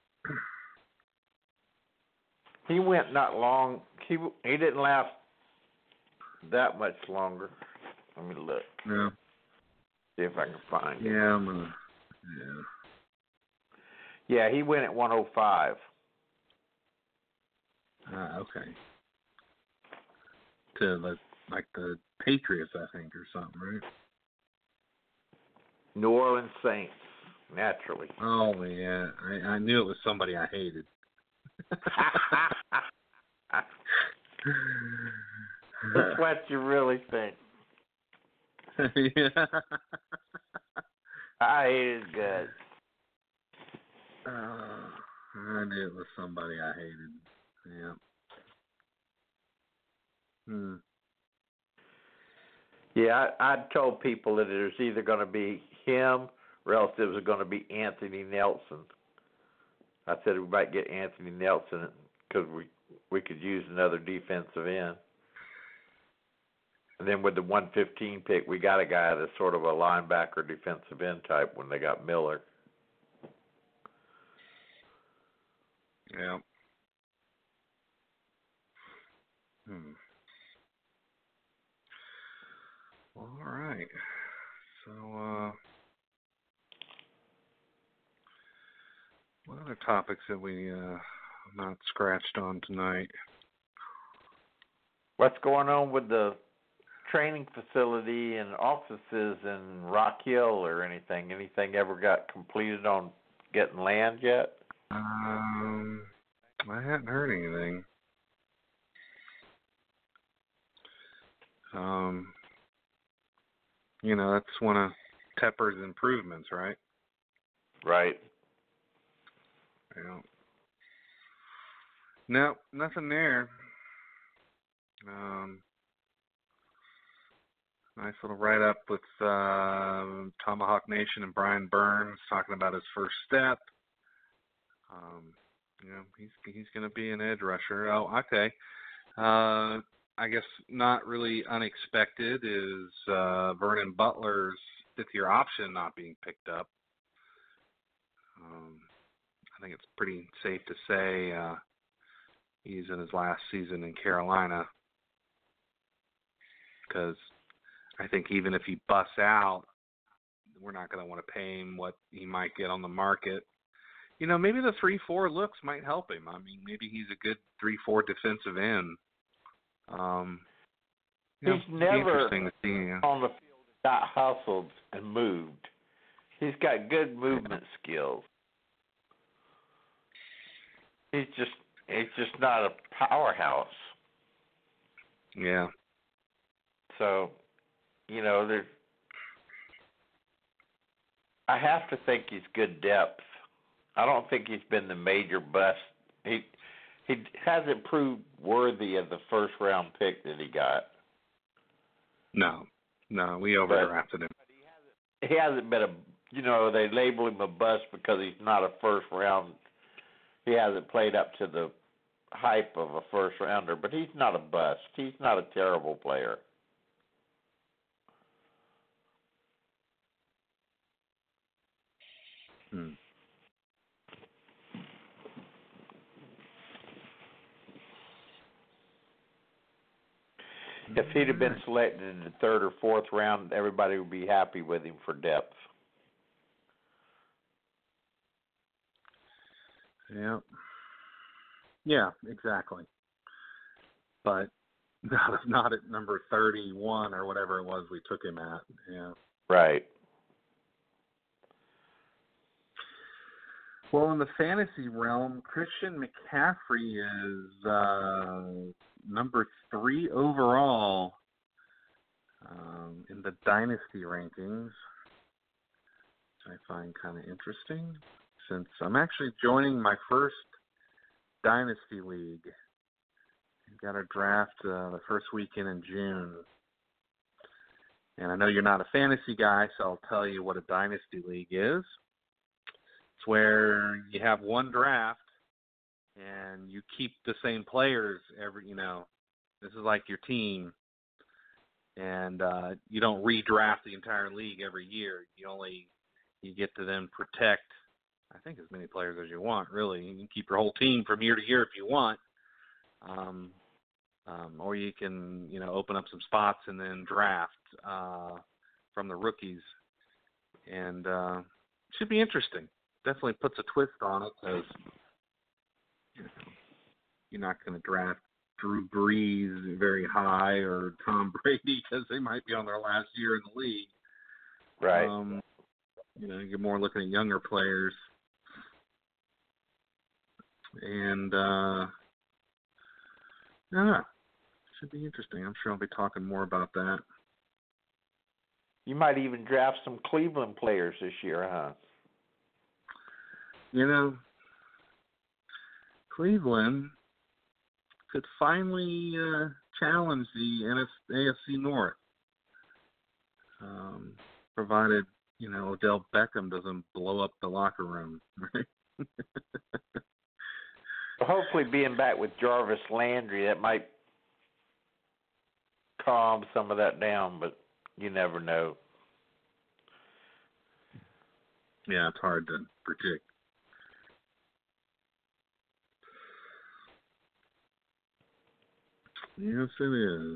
He went not long. He didn't last that much longer. Let me look. Yeah. See if I can find it. Yeah, I'm gonna. Yeah. Yeah, he went at 105. Okay. To the Patriots, I think, or something, right? New Orleans Saints, naturally. Oh yeah, I knew it was somebody I hated. That's what you really think. Yeah. I hated good. I knew it was somebody I hated. Yeah. Yeah, I told people that it was either going to be him or else it was going to be Anthony Nelson. I said we might get Anthony Nelson because we could use another defensive end. And then with the 115 pick, we got a guy that's sort of a linebacker defensive end type when they got Miller. Yeah. All right. So, what other topics have we not scratched on tonight? What's going on with the training facility and offices in Rock Hill or anything? Anything ever got completed on getting land yet? I hadn't heard anything. That's one of Tepper's improvements, right? Right. Yeah. No, nothing there. Nice little write-up with Tomahawk Nation and Brian Burns talking about his first step. He's going to be an edge rusher. Oh, okay. I guess not really unexpected is Vernon Butler's fifth-year option not being picked up. I think it's pretty safe to say he's in his last season in Carolina, because I think even if he busts out, we're not going to want to pay him what he might get on the market. Maybe the 3-4 looks might help him. I mean, maybe he's a good 3-4 defensive end. He's never see, on the field got hustled and moved. He's got good movement skills. He's just not a powerhouse. Yeah. So, there's. I have to think he's good depth. I don't think he's been the major bust. He hasn't proved worthy of the first round pick that he got. No, we overdrafted him. He hasn't been they label him a bust because he's not a first round. He hasn't played up to the hype of a first rounder, but he's not a bust. He's not a terrible player. If he'd have been selected in the third or fourth round, everybody would be happy with him for depth. Yeah. Yeah, exactly. But not at number 31 or whatever it was we took him at. Yeah. Right. Well, in the fantasy realm, Christian McCaffrey is number 3 overall in the dynasty rankings, which I find kind of interesting since I'm actually joining my first dynasty league. I've got a draft the first weekend in June. And I know you're not a fantasy guy, so I'll tell you what a dynasty league is. It's where you have one draft and you keep the same players this is like your team. And you don't redraft the entire league every year. You get to then protect, I think, as many players as you want, really. You can keep your whole team from year to year if you want. Or you can, open up some spots and then draft from the rookies. And it should be interesting. Definitely puts a twist on it because you're not going to draft Drew Brees very high or Tom Brady because they might be on their last year in the league. Right. You're more looking at younger players. And, should be interesting. I'm sure I'll be talking more about that. You might even draft some Cleveland players this year, huh? Cleveland could finally challenge the AFC North, provided, Odell Beckham doesn't blow up the locker room, right? Hopefully being back with Jarvis Landry, that might calm some of that down, but you never know. Yeah, it's hard to predict. Yes, it is.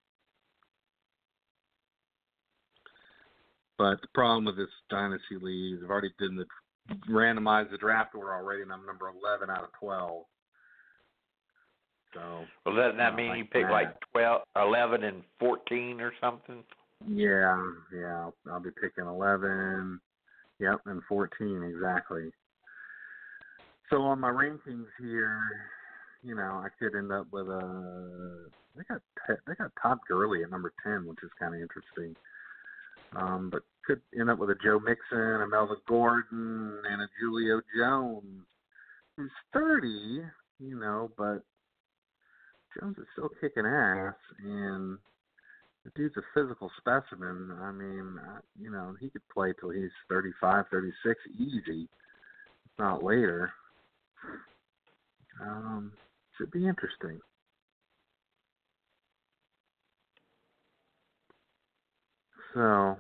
But the problem with this dynasty league, I've already randomized the draft order already, and I'm number 11 out of 12. So. Well, doesn't that mean you pick like 12, 11, and 14 or something? Yeah. I'll be picking 11. Yep, and 14 exactly. So on my rankings here, I could end up with they got Todd Gurley at number 10, which is kind of interesting. But could end up with a Joe Mixon, a Melvin Gordon, and a Julio Jones, who's 30, but Jones is still kicking ass, and the dude's a physical specimen. I mean, he could play till he's 35, 36 easy, if not later. Should be interesting. So,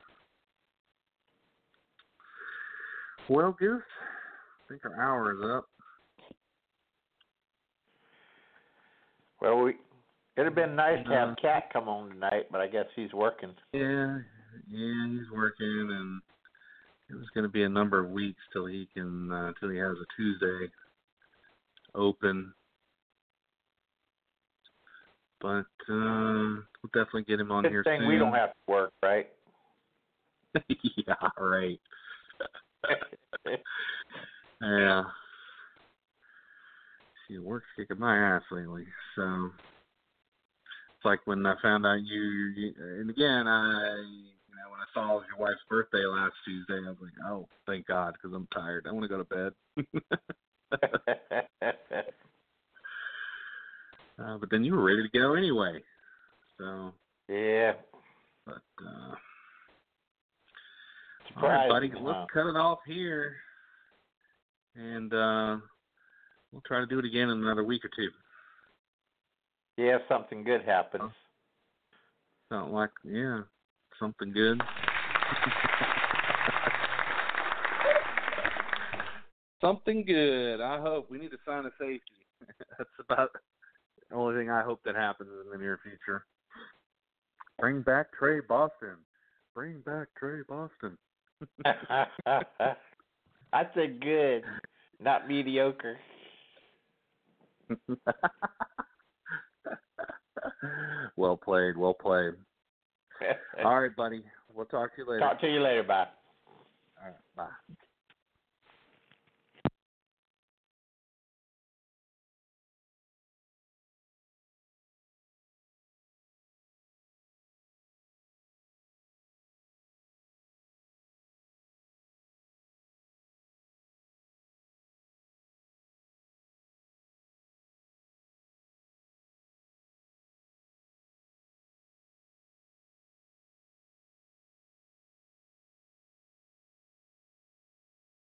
well, Goose, I think our hour is up. Well, it'd have been nice to have Cat come on tonight, but I guess he's working. Yeah, he's working, and it was going to be a number of weeks till he has a Tuesday open. But we'll definitely get him on here soon. We don't have to work, right? Yeah, right. Yeah. She works kicking my ass lately. So like when I found out and again, when I saw it was your wife's birthday last Tuesday, I was like, oh, thank God, because I'm tired. I want to go to bed. But then you were ready to go anyway. So. Yeah. But, all right, buddy, let's cut it off here. And we'll try to do it again in another week or two. Yeah, something good happens. Sound like, something good. Something good. I hope. We need a sign of safety. That's about the only thing I hope that happens in the near future. Bring back Trey Boston. Bring back Trey Boston. I said good, not mediocre. Well played. Well played. All right, buddy. We'll talk to you later. Talk to you later. Bye. All right. Bye.